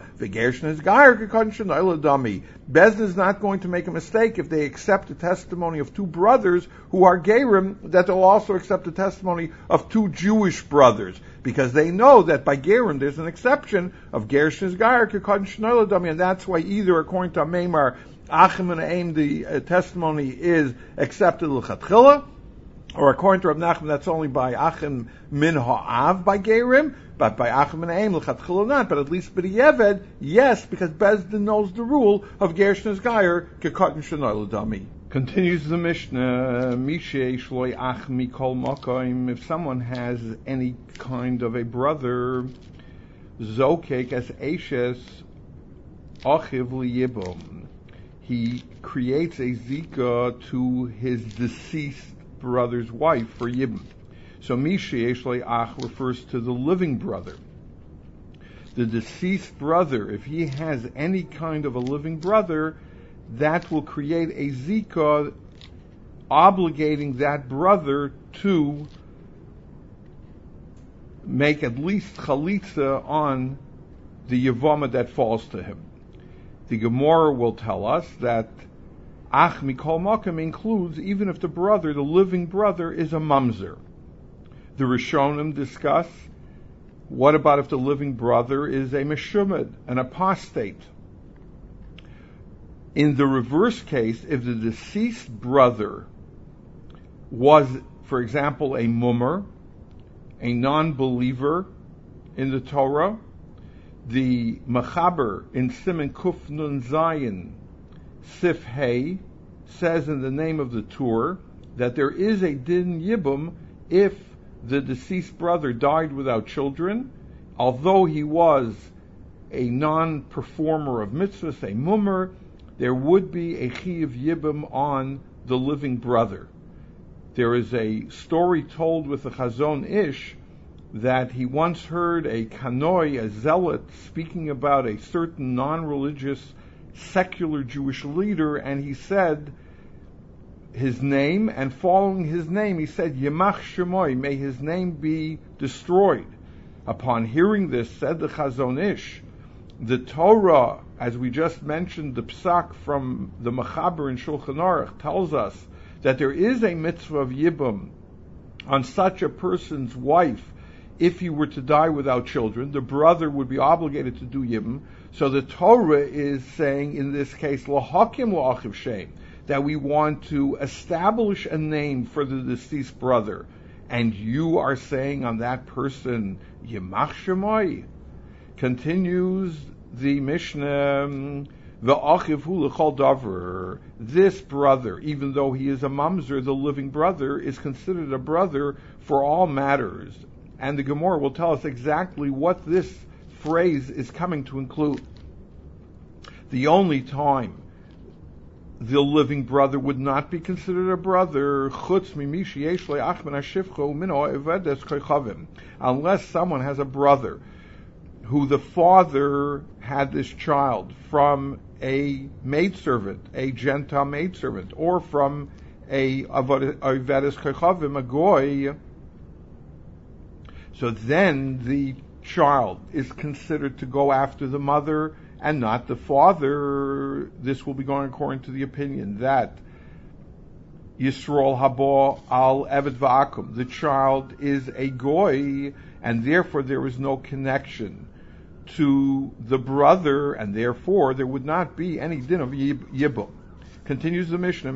Bezdin is not going to make a mistake if they accept the testimony of two brothers who are gerim, that they'll also accept the testimony of two Jewish brothers, because they know that by gerim there's an exception of ger shenizgar k'katan shenoilad, and that's why either according to Meimar Achim and Aim the testimony is accepted l'chatchila, or according to Rav Nachman, that's only by Achim min ha'av by Gerim, but by Achim and Aim l'chatchila not. But at least b'diavad, yes, because Bezdin knows the rule of ger shenizgar k'katan shenoilad. Continues the Mishnah, Mishe shloi ach mikol makom, if someone has any kind of a brother, zokek as eshes achiv liyibum, he creates a zika to his deceased brother's wife for yibum. So Misha Yeshlei Ach refers to the living brother. The deceased brother, if he has any kind of a living brother, that will create a zika obligating that brother to make at least chalitza on the yavama that falls to him. The Gemara will tell us that Ach Mikol Makom includes even if the brother, the living brother, is a mamzer. The Rishonim discuss, what about if the living brother is a meshumad, an apostate? In the reverse case, if the deceased brother was, for example, a mummer, a non-believer in the Torah, the Mechaber in Siman Kuf Nun Zayin Sif Hey says in the name of the Tur that there is a din yibum if the deceased brother died without children, although he was a non-performer of mitzvahs, a mummer, there would be a chiyuv yibum on the living brother. There is a story told with the Chazon Ish that he once heard a kanoi, a zealot, speaking about a certain non-religious, secular Jewish leader, and he said his name, and following his name, he said, Yemach Shemoy, may his name be destroyed. Upon hearing this, said the Chazon Ish, the Torah, as we just mentioned, the Psak from the Mechaber in Shulchan Aruch tells us that there is a mitzvah of Yibum on such a person's wife. If he were to die without children, the brother would be obligated to do Yibum. So the Torah is saying in this case, Lahakim la'achiv shem, that we want to establish a name for the deceased brother. And you are saying on that person, Yemach Shemoy. Continues the Mishnah, V'achiv hu l'chol davar. This brother, even though he is a mamzer, the living brother, is considered a brother for all matters. And the Gemara will tell us exactly what this phrase is coming to include. The only time the living brother would not be considered a brother, unless someone has a brother who the father had this child from a maidservant, a Gentile maidservant, or from a Avedes Kochavim, a goy. So then the child is considered to go after the mother and not the father. This will be going according to the opinion that Yisrael haba al eved va'akum, the child is a goy, and therefore there is no connection to the brother, and therefore there would not be any din of yibum. Continues the Mishnah,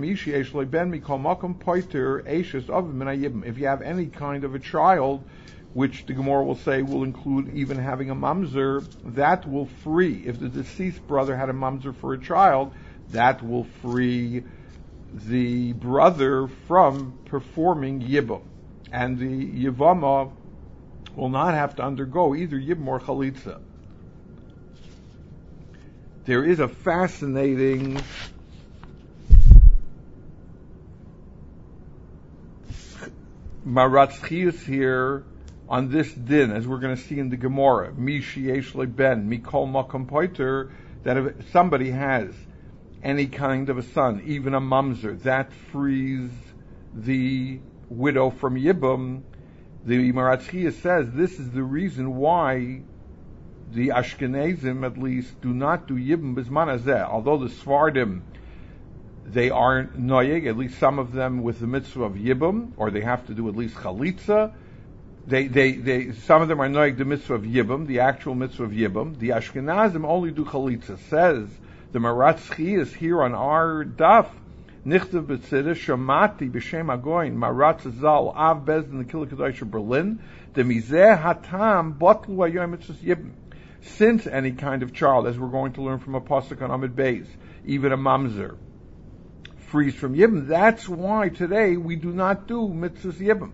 if you have any kind of a child, which the Gemara will say will include even having a mamzer, that will free. If the deceased brother had a mamzer for a child, that will free the brother from performing yibum. And the yivama will not have to undergo either yibum or chalitza. There is a fascinating maratzchius here on this din, as we're going to see in the Gemara, mi sheyesh le ben, mikol makom poiter, that if somebody has any kind of a son, even a mamzer, that frees the widow from yibum. The Maratzchiya says this is the reason why the Ashkenazim, at least, do not do yibum bizman hazeh. Although the Sfardim, they are noyeg, at least some of them, with the mitzvah of yibum, or they have to do at least chalitza. They some of them are noyeg the mitzvah of yibum, the actual mitzvah of yibum. The Ashkenazim only do chalitza. Says the Maratzchi is here on our daf. Nichtav b'tziddah shamati b'shem agoyin Maratz zal av bezdin the Kila Kedosh Berlin the mizeh hatam botlu hayom mitzvah yibum. Since any kind of child, as we're going to learn from a pasuk on Amud Beis, even a mamzer, frees from yibum, that's why today we do not do mitzvahs yibum.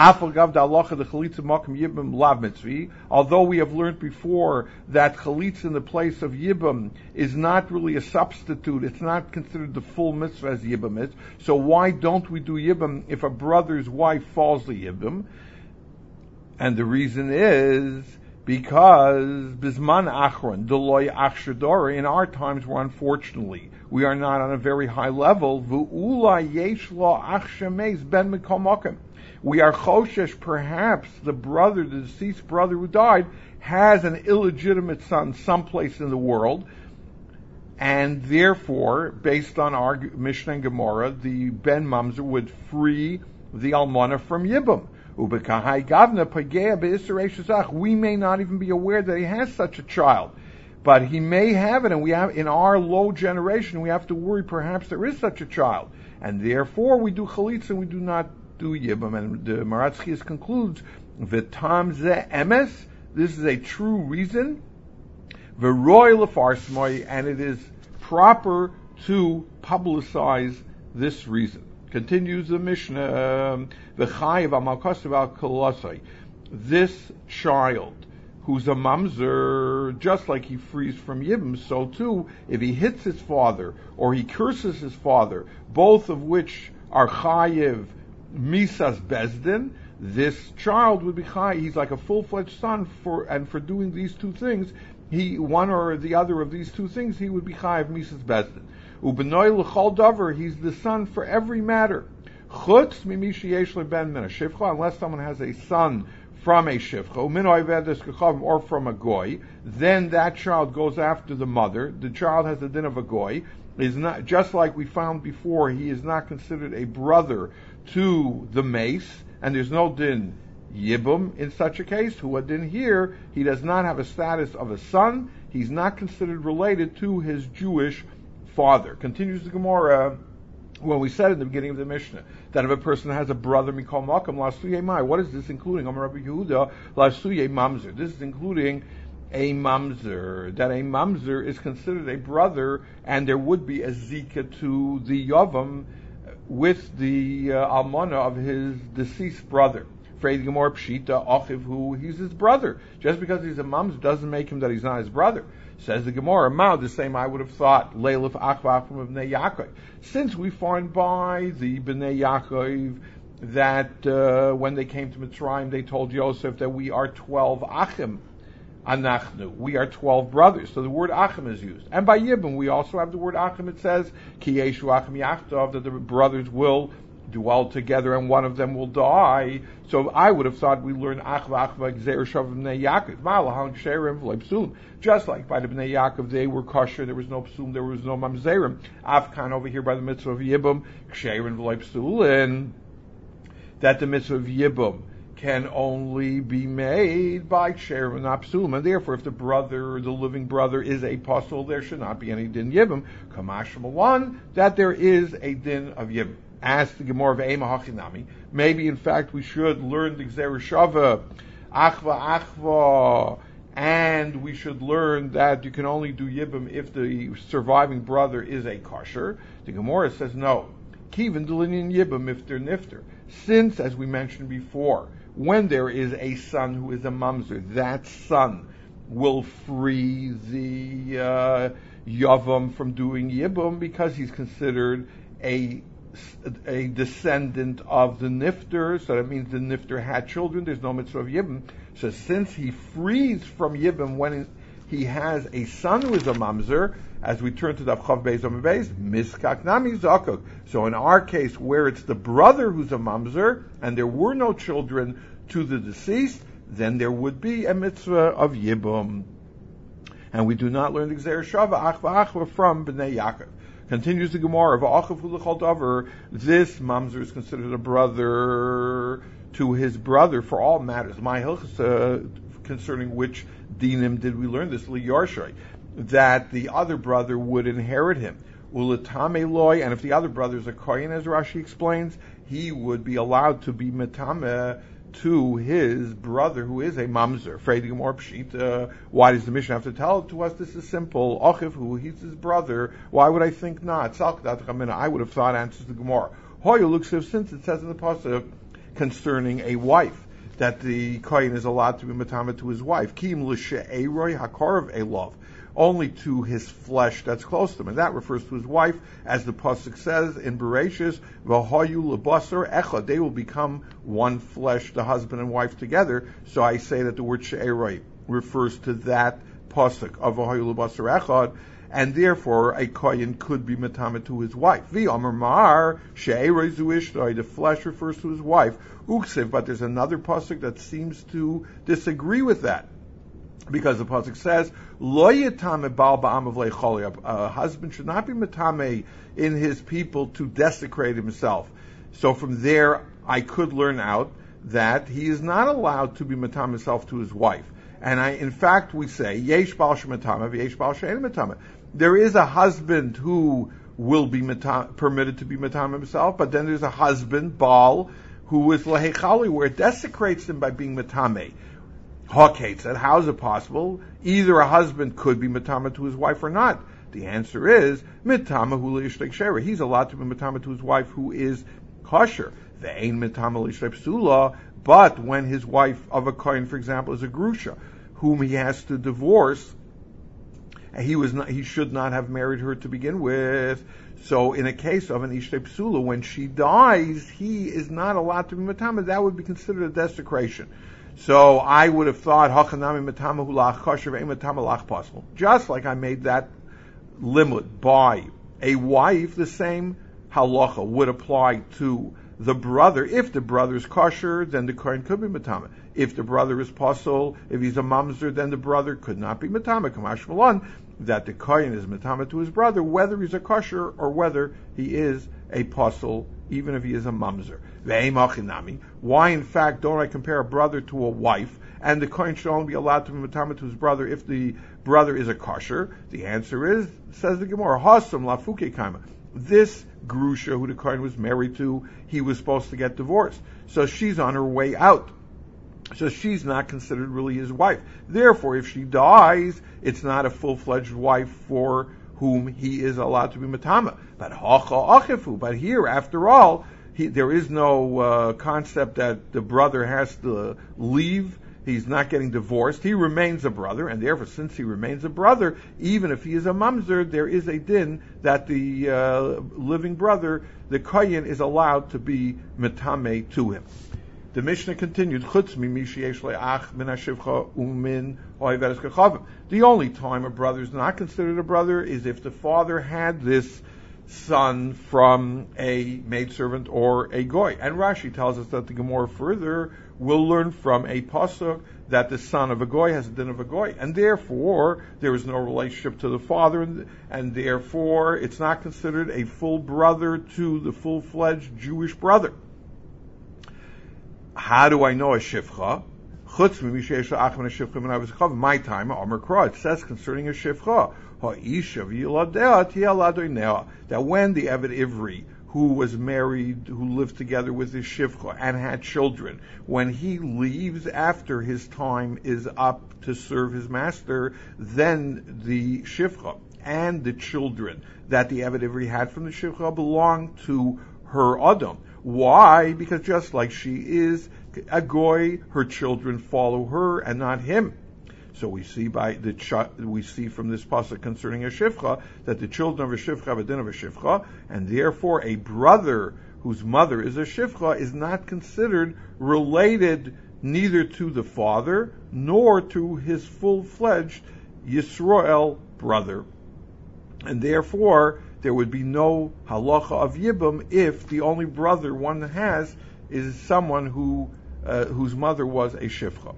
Although we have learned before that chalitza in the place of yibum is not really a substitute, it's not considered the full mitzvah as yibum is. So why don't we do yibum if a brother's wife falls to yibum? And the reason is because bisman achron deloy achshadora, in our times, we're unfortunately we are not on a very high level. V'ula yesh lo achshameis ben mikomokim. We are choshesh, perhaps the brother, the deceased brother who died, has an illegitimate son someplace in the world, and therefore, based on our Mishnah and Gemara, the ben mamzer would free the almana from yibum. We may not even be aware that he has such a child, but he may have it, and we have, in our low generation, we have to worry perhaps there is such a child, and therefore we do chalitza and we do not do yibum. And the Maratzchias concludes, v'tam ze emes, this is a true reason, v'roy lefarsmoy, and it is proper to publicize this reason. Continues the Mishnah, v'chayiv amalkosav al kolosai. This child, who's a mamzer, just like he frees from yibum, so too, if he hits his father, or he curses his father, both of which are chayiv misas bezdin, this child would be chai. He's like a full-fledged son for doing these two things. One or the other of these two things, he would be chai of Mises Bezdin. Ubenoi l'chol davar, he's the son for every matter. Chutz mimishi yesh leben min shivcha, unless someone has a son from a shivcha, or from a goy, then that child goes after the mother. The child has the din of a goy. Is not, just like we found before, he is not considered a brother to the mace, and there's no din yibum in such a case. Who a din here, he does not have a status of a son. He's not considered related to his Jewish father. Continues the Gemara. When we said in the beginning of the Mishnah that if a person has a brother, mikol makam lasuye mai, what is this including? Amar Rabbi Yehuda lasuye mamzer. This is including a mamzer. That a mamzer is considered a brother, and there would be a zika to the yavam with the almana of his deceased brother. Frei Gemara pshita achiv, who he's his brother. Just because he's a mamzer doesn't make him that he's not his brother. Says the Gemara, Mao, the same I would have thought, Leilif Achva from Bnei Yaakov. Since we find by the Bnei Yaakov that when they came to Mitzrayim, they told Yosef that we are 12 Achim, Anachnu. We are 12 brothers. So the word Achim is used. And by Yibum, we also have the word Achim. It says, Ki Yeshu Achim Yachtov, that the brothers will dwell together and one of them will die. So I would have thought we learned Achva Gzeir Shav Bnei Yaakov. Ma'alahan Sherim V'lei Psulim. Just like by the Bnei Yaakov, they were kosher, there was no psum, there was no mamzerim. Afkan over here by the mitzvah of Yibum, Ksherin V'lei Psulin, that the mitzvah of Yibum can only be made by Ksherin, not psulim. And therefore, if the brother, the living brother, is a pasul, there should not be any din Yibum. Kamash Malan, that there is a din of Yibum. Ask the Gemara of Ema Hachinami. Maybe, in fact, we should learn the Gzeir Shava, Achva, and we should learn that you can only do Yibum if the surviving brother is a kosher. The Gemara says no. Kivin Delinian Yibum if they're nifter. Since, as we mentioned before, when there is a son who is a mamzer, that son will free the Yavam from doing Yibum because he's considered a descendant of the nifter, so that means the nifter had children. There's no mitzvah of Yibum. So since he frees from Yibum when he has a son who is a mamzer, as we turn to the Chav Beis Amud Beis, miskak nami zakuk. So in our case, where it's the brother who's a mamzer and there were no children to the deceased, then there would be a mitzvah of Yibum. And we do not learn the Gzeir Shava Achva from Bnei Yaakov. Continues the Gemara, V'achav hu l'chol davar, this mamzer is considered a brother to his brother for all matters. My hilchos, concerning which dinim did we learn this? Liyarshay, that the other brother would inherit him. Ulatame loy, and if the other brother is a kohen, as Rashi explains, he would be allowed to be metame to his brother who is a mamzer. Frei Gemara pshita. Why does the Mishnah have to tell it to us? This is simple. Achiv hu, he's his brother. Why would I think not? I would have thought, answers the Gemara. Hoya looks since it says in the pasuk concerning a wife that the kohen is allowed to be matama to his wife. Kim l'she'eroi hakarav elov, only to his flesh that's close to him, and that refers to his wife, as the pasuk says in Bereshis, v'hoyu lebasar echad, they will become one flesh, the husband and wife together. So I say that the word she'eroi refers to that pasuk of v'hoyu lebasar echad, and therefore a kohen could be matama to his wife. V'amar mar she'eroi zu ishtoi, the flesh refers to his wife. Uksiv, but there's another pasuk that seems to disagree with that, because the pasuk says, "Lo yitame bal ba'am avlei choli." A husband should not be matame in his people to desecrate himself. So from there, I could learn out that he is not allowed to be matame himself to his wife. And in fact, we say, "Yesh bal shematame, v'yesh bal she'en matame." There is a husband who will be permitted to be matame himself, but then there's a husband, Baal, who is lahechali, where it desecrates him by being matame. Hawkate said, how is it possible? Either a husband could be matama to his wife or not. The answer is, mitama hu l'ishtei shera. He's allowed to be matama to his wife who is kosher. Ve'ein mitama l'ishtei psula. But when his wife of a kohen, for example, is a grusha, whom he has to divorce, he should not have married her to begin with. So in a case of an Ishtei Psula, when she dies, he is not allowed to be Matama. That would be considered a desecration. So I would have thought, Hachanami Matama Hulach Kosher Ve'im Matama Lach possible. Just like I made that limit by a wife, the same halacha would apply to the brother. If the brother is kosher, then the kohen could be matama. If the brother is posel, if he's a mamzer, then the brother could not be matama. Kamash Malon, that the kohen is matama to his brother, whether he's a kosher or whether he is a posel, even if he is a mamzer. Why, in fact, don't I compare a brother to a wife, and the kohen should only be allowed to be matama to his brother if the brother is a kosher? The answer is, says the Gemara, Hasam lafuke kaima. This Grusha, who the Kohen was married to, he was supposed to get divorced. So she's on her way out. So she's not considered really his wife. Therefore, if she dies, it's not a full-fledged wife for whom he is allowed to be matama. But hacha achifu. But here, after all, there is no concept that the brother has to leave. He's not getting divorced. He remains a brother, and therefore, since he remains a brother, even if he is a mamzer, there is a din that the living brother, the kohen, is allowed to be metame to him. The Mishnah continued, the only time a brother is not considered a brother is if the father had this son from a maidservant or a goy. And Rashi tells us that the Gemara further will learn from a pasuk that the son of a goy has a din of a goy, and therefore there is no relationship to the father, and therefore it's not considered a full brother to the full-fledged Jewish brother. How do I know a shifcha? My time, Amar Kra, it says concerning a shifcha, that when the Eved Ivri, who was married, who lived together with his shifcha and had children, when he leaves after his time is up to serve his master, then the shifcha and the children that the Eved Ivri had from the shifcha belong to her Adam. Why? Because just like she is a goy, her children follow her and not him. So we see from this pasuk concerning a shifcha that the children of a shifcha have a din of a shifcha, and therefore a brother whose mother is a shifcha is not considered related neither to the father nor to his full-fledged Yisrael brother, and therefore there would be no halacha of yibum if the only brother one has is someone whose mother was a shifcha.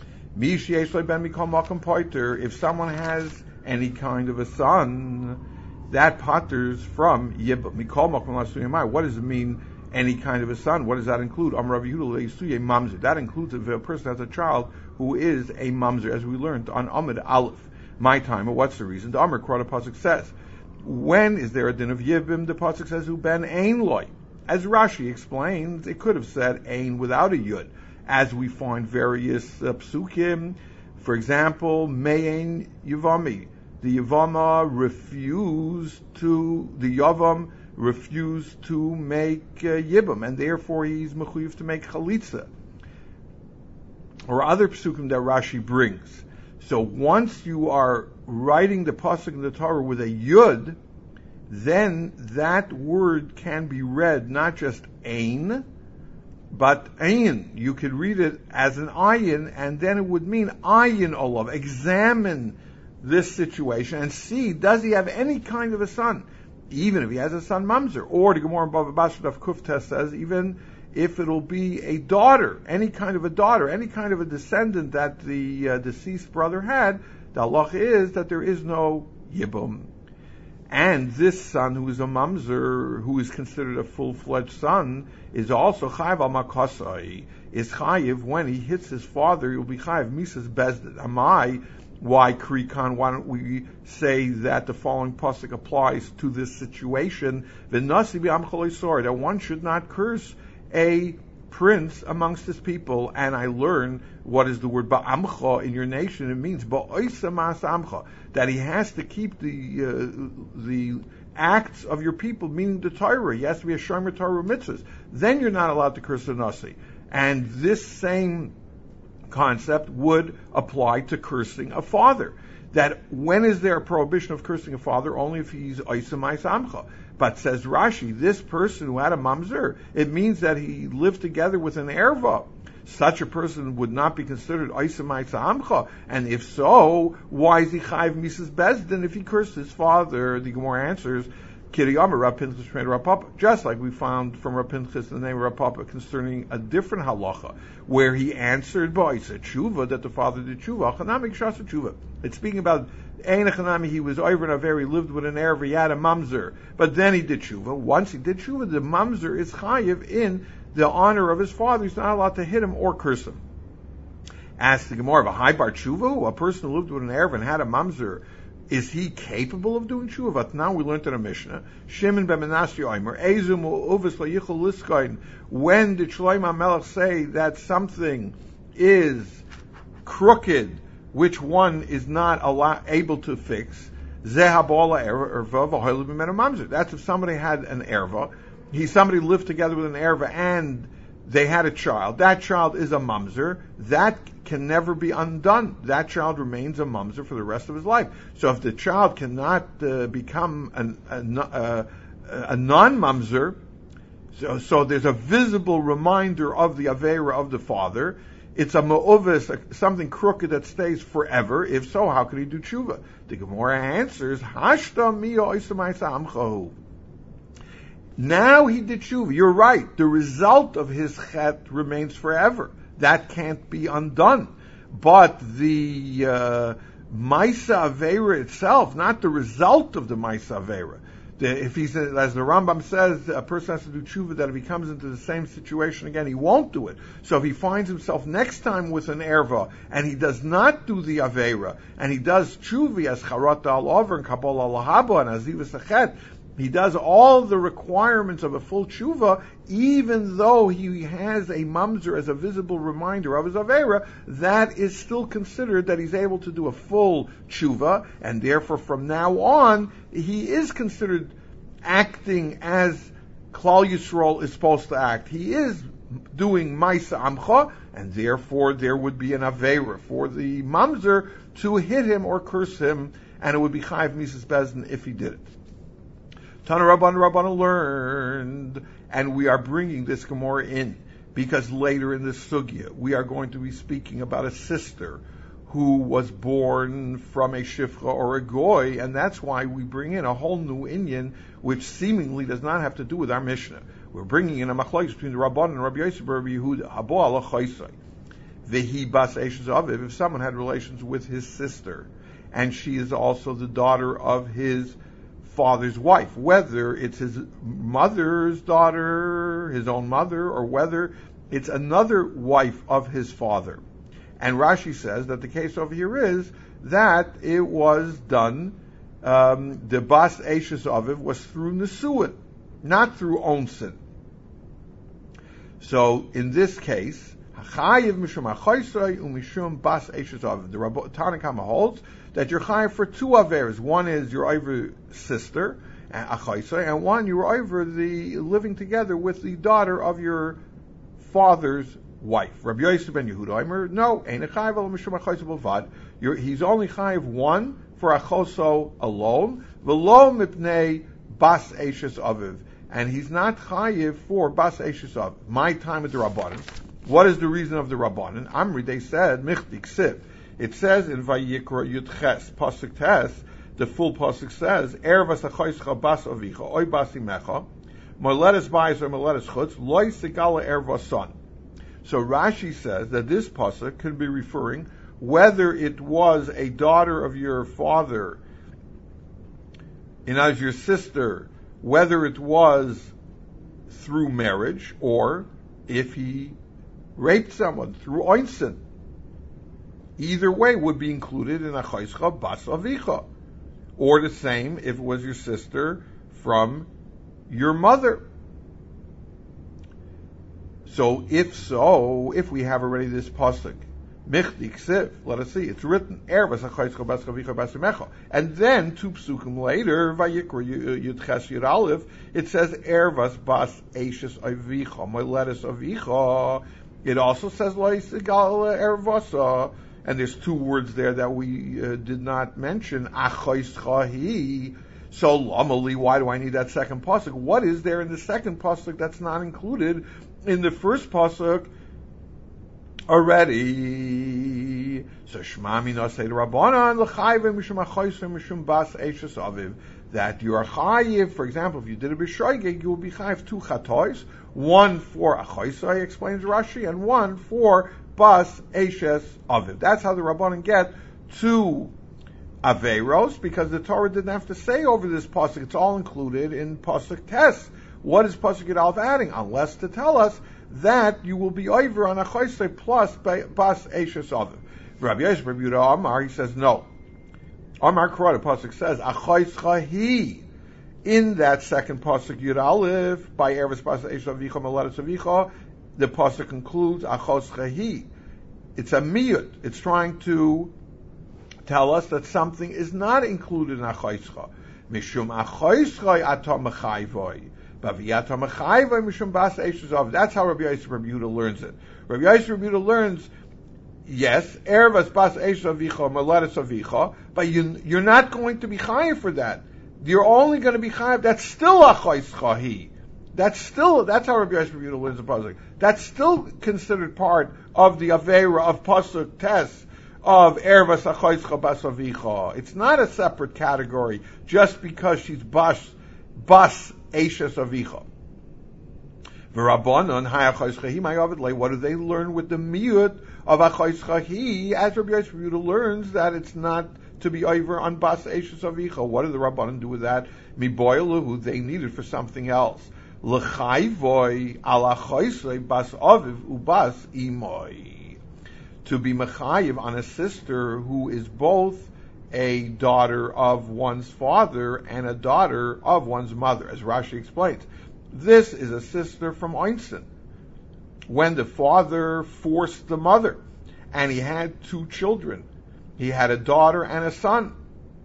If someone has any kind of a son, that patters from yibum. What does it mean, any kind of a son? What does that include? That includes if a person has a child who is a mamzer, as we learned on Amud Aleph. My time, or what's the reason? The Amar Kra, the pasuk says, when is there a din of yibum? The pasuk says, "Hu ben ein loy." As Rashi explains, it could have said ein without a yud, as we find various psukim. For example, me'ein yivami. The Yavama refused to make yibum, and therefore he's mechuyev to make chalitza. Or other psukim that Rashi brings. So once you are writing the pasuk in the Torah with a yud, then that word can be read not just ein, but ayin. You could read it as an ayin, and then it would mean ayin olav. Examine this situation and see, does he have any kind of a son? Even if he has a son mamzer. Or the Gemara in Bava Basra of Kuftes says, even if it'll be a daughter, any kind of a daughter, any kind of a descendant that the deceased brother had, the halacha is that there is no yibum. And this son, who is a mamzer, who is considered a full-fledged son, is also chayiv al makasai, is chayiv when he hits his father, he'll be chayiv misas bezdin. Amai, why krikan? Why don't we say that the following pasuk applies to this situation? V'nasi b'am choloisor, that one should not curse a prince amongst his people. And I learn what is the word ba'amcha in your nation. It means ba'oisa mas amcha, that he has to keep the acts of your people, meaning the Torah. He has to be a shomer Torah mitzvahs. Then you're not allowed to curse a nasi. And this same concept would apply to cursing a father. That when is there a prohibition of cursing a father? Only if he's oisa mas amcha. But says Rashi, this person who had a mamzer, it means that he lived together with an erva. Such a person would not be considered Oisa Maisa Amcha. And if so, why is he Chayiv Misas Bezdin if he cursed his father? The Gemara answers, Kiriyama Rav Pinchas Shmei Rav Papa, just like we found from Rav Pinchas the name of Rav Papa concerning a different halacha, where he answered by tshuva that the father did tshuva. Chanamik shasa tshuva. It's speaking about Ein Chanami. He was over in Aver. He lived with an erva. He had a mamzer, but then he did tshuva. Once he did tshuva, the mamzer is chayiv in the honor of his father. He's not allowed to hit him or curse him. Ask the Gemara, a high bar tshuva, a person who lived with an erva and had a mamzer, is he capable of doing tshuva? Now we learned in a Mishnah, Shimon ben Menashe Omer, Ezum u'uvis layichol liskain. When did Shlomo HaMelech say that something is crooked, which one is not able to fix? Zehabola erva v'hoyle b'menu mamzer. That's if somebody had an erva, somebody lived together with an erva and they had a child. That child is a mamzer. That can never be undone. That child remains a mamzer for the rest of his life. So if the child cannot become a non-mamzer, so there's a visible reminder of the avera of the father. It's a ma'uvis, something crooked that stays forever. If so, how could he do tshuva? The Gemara answers, Hashta miya oisamaisa amchahu. Now he did tshuva. You're right. The result of his chet remains forever. That can't be undone. But the Maisa Avera itself, not the result of the Maisa Avera. If he's, as the Rambam says, a person has to do tshuva that if he comes into the same situation again, he won't do it. So if he finds himself next time with an erva, and he does not do the Avera, and he does tshuva as Charata al-Over and Kabbalah al-Haba and Azivas Achet, he does all the requirements of a full tshuva, even though he has a mamzer as a visible reminder of his avera. That is still considered that he's able to do a full tshuva, and therefore from now on he is considered acting as Klal Yisrael is supposed to act. He is doing Maisa Amcha, and therefore there would be an avera for the mamzer to hit him or curse him, and it would be Chayiv Misas Bezdin if he did it. Tana Rabban learned, and we are bringing this Gemara in because later in this sugya we are going to be speaking about a sister who was born from a shifcha or a goy, and that's why we bring in a whole new inyan which seemingly does not have to do with our Mishnah. We're bringing in a machlokes between the Rabban and Rabbi Yosef Rabbi Yehuda. Habo ala chaysai vehi bas eshes aviv. If someone had relations with his sister, and she is also the daughter of his father's wife, whether it's his mother's daughter, his own mother, or whether it's another wife of his father. And Rashi says that the case over here is that it was done, the bas eshes aviv was through nesuin, not through onsin. So in this case, chayiv mishum achaysai umishum bas eshes aviv. The Tanna Kama holds that you're chayiv for two averas. One is your over sister, achaysai, and one you're over the living together with the daughter of your father's wife. Rabbi Yosef ben Yehuda Omer, no, ain't a chayiv al mishum achaysai b'vad. He's only chayiv one for achoso alone, v'lo mipnei bas eshes aviv, and he's not chayiv for bas eshes aviv. My time at the Rabbanan. What is the reason of the Rabbanan? Amri, they said, michti ksiv. It says in Vayikra Yud Ches, Pasuk Tes, the full Pasuk says, Ervas achoyscha bas avicha, oy bas imecha, moledes bayis or moledes chutz, loy segala ervas son. So Rashi says that this Pasuk could be referring whether it was a daughter of your father, and as your sister, whether it was through marriage, or if he raped someone through oinsin. Either way would be included in achayscha bas avicha. Or the same if it was your sister from your mother. So if we have already this pasuk, michti ksiv, let us see, it's written, ervas achayscha bas avicha bas imecha. And then, two psukim later, Vayikra Yud Ches Yud Aleph, it says, ervas bas eshes avicha, moledes avicha. It also says, lo yisegal ervasa. And there's two words there that we did not mention, achayscha hi. So Lamali, why do I need that second pasuk? What is there in the second pasuk that's not included in the first pasuk already? So Shmami no say to Rabbanan l'chayve mishum achoyse mishum bas eishes aviv, that you are chayiv. For example, if you did a b'shoigeg, you will be chayiv 2 chatois, one for achoyse, explains Rashi, and one for bas eishes aviv. That's how the Rabbanan get to Averos, because the Torah didn't have to say over this pasuk. It's all included in pasuk Tes. What is pasuk Yud Aleph adding? Unless to tell us that you will be over on achoyse plus bas eishes aviv. Rabbi Yosef Rabbi Yehuda Amar, he says no. Amar Krota pasuk says achoyse he. In that second pasuk Yud Aleph, by Erves bas eishes avicha meledes avicha, the pasuk concludes achoyse he. It's a miyut. It's trying to tell us that something is not included in achoyse. Mishum achoyse atam mechayvoi. That's how Rabbi Yosef Rabbi Yehuda learns it. Rabbi Yosef Rabbi Yehuda learns, yes, ervas bas eish avicha meledes avicha, but you're not going to be chayiv for that. You're only going to be chayiv. That's still achoyse he. That's how Rabbi Yosef Rabbi Yehuda learns the pasuk. That's still considered part of the avera of pasuk tes of ervas achoyse bas avicha. It's not a separate category just because she's bas Eishes Avicha. V'Rabbanan ha'achoyse chahi ma'yavid lei. What do they learn with the miyut of achoyse chahi? As Rabbi Yosef Yehuda learns that it's not to be over on bas Eishes Avicha. What do the Rabbanan do with that? Miboilahu, they need it for something else. L'chayvoi al achoyse bas aviv ubas imoi. To be mechayiv on a sister who is both a daughter of one's father and a daughter of one's mother, as Rashi explains. This is a sister from Einstein. When the father forced the mother, and he had 2 children, he had a daughter and a son.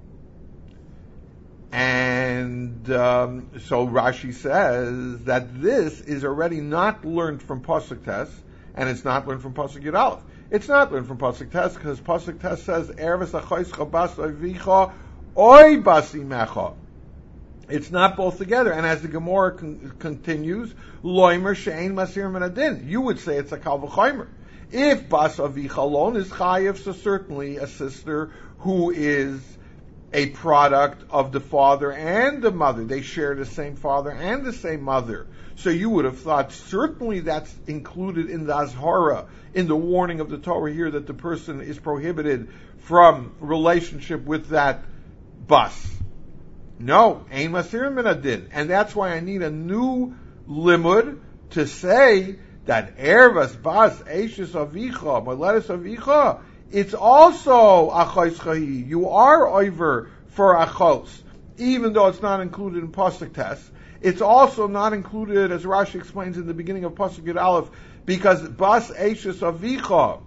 And so Rashi says that this is already not learned from Pasuk Tes, and it's not learned from Pasuk Yud Aleph. It's not learned from pasuk Tes because pasuk Tes says erves achoyse bas avicha oy bas imecha. It's not both together. And as the Gemara continues, loimer she'ein masir min adin. You would say it's a kal v'chomer. If bas avicha alone is chayiv, so certainly a sister who is a product of the father and the mother. They share the same father and the same mother. So you would have thought certainly that's included in the Azhara, in the warning of the Torah here that the person is prohibited from relationship with that bas. No, ein masir min adin. And that's why I need a new limud to say that ervas bas eishes avicha, meledes avicha, it's also achos chahi. You are over for achos, even though it's not included in pasuk Tes. It's also not included, as Rashi explains in the beginning of pasuk Yud Aleph, because bas eishes avicha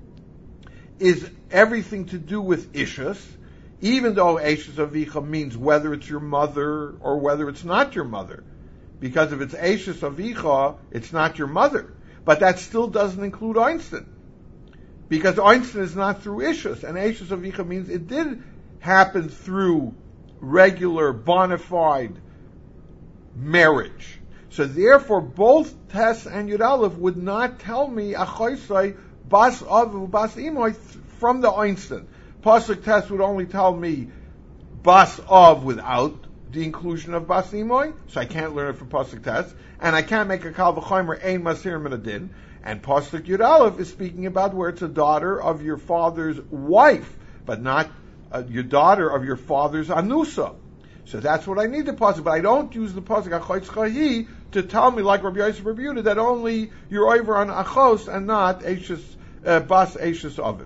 is everything to do with ishus, even though eishes avicha means whether it's your mother or whether it's not your mother. Because if it's eishes avicha, it's not your mother. But that still doesn't include Einstein. Because Einstein is not through ishus, and eishes avicha means it did happen through regular, bona fide marriage. So therefore, both Tes and Yud Aleph would not tell me achoisai bas avu bas imoy from the Einstein. Pasuk Tes would only tell me bas av without the inclusion of bas imoy, so I can't learn it from Pasuk Tes, and I can't make a kal v'chomer ein masir min adin. And Pasuk Yud Aleph is speaking about where it's a daughter of your father's wife, but not your daughter of your father's anusa. So that's what I need the pasuk, but I don't use the pasuk achos chahi to tell me, like Rabbi Yosef Rabbi Yehuda, that only you're over on achos and not eishes bas eishes aviv.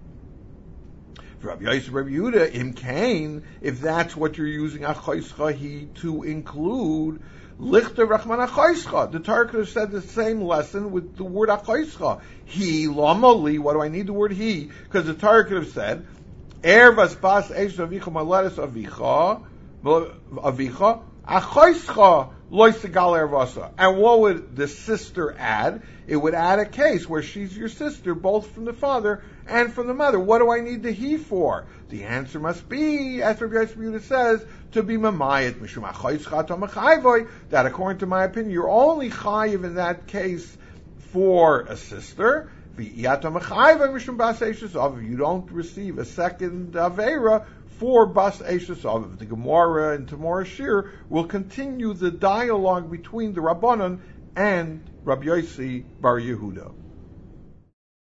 For Rabbi Yosef Rabbi Yehuda, im kain, if that's what you're using achos chahi to include, lichter rachman achoischa. The Torah could have said the same lesson with the word achoischa. He lamali. What do I need the word he? Because the Torah could have said ervas bas eishes avicha meledes avicha achoischa Loisagal ervasa. And what would the sister add? It would add a case where she's your sister, both from the father and from the mother. What do I need the he for? The answer must be, as Rabbi Yosef Yehuda says, to be mamayit mishum achayis chatam achayvoy. That, according to my opinion, you're only chayiv in that case for a sister. You don't receive a second avera for bas eishes aviv. The Gemara and Tomorrow's Shir will continue the dialogue between the Rabbanon and Rabbi Yossi Bar Yehuda.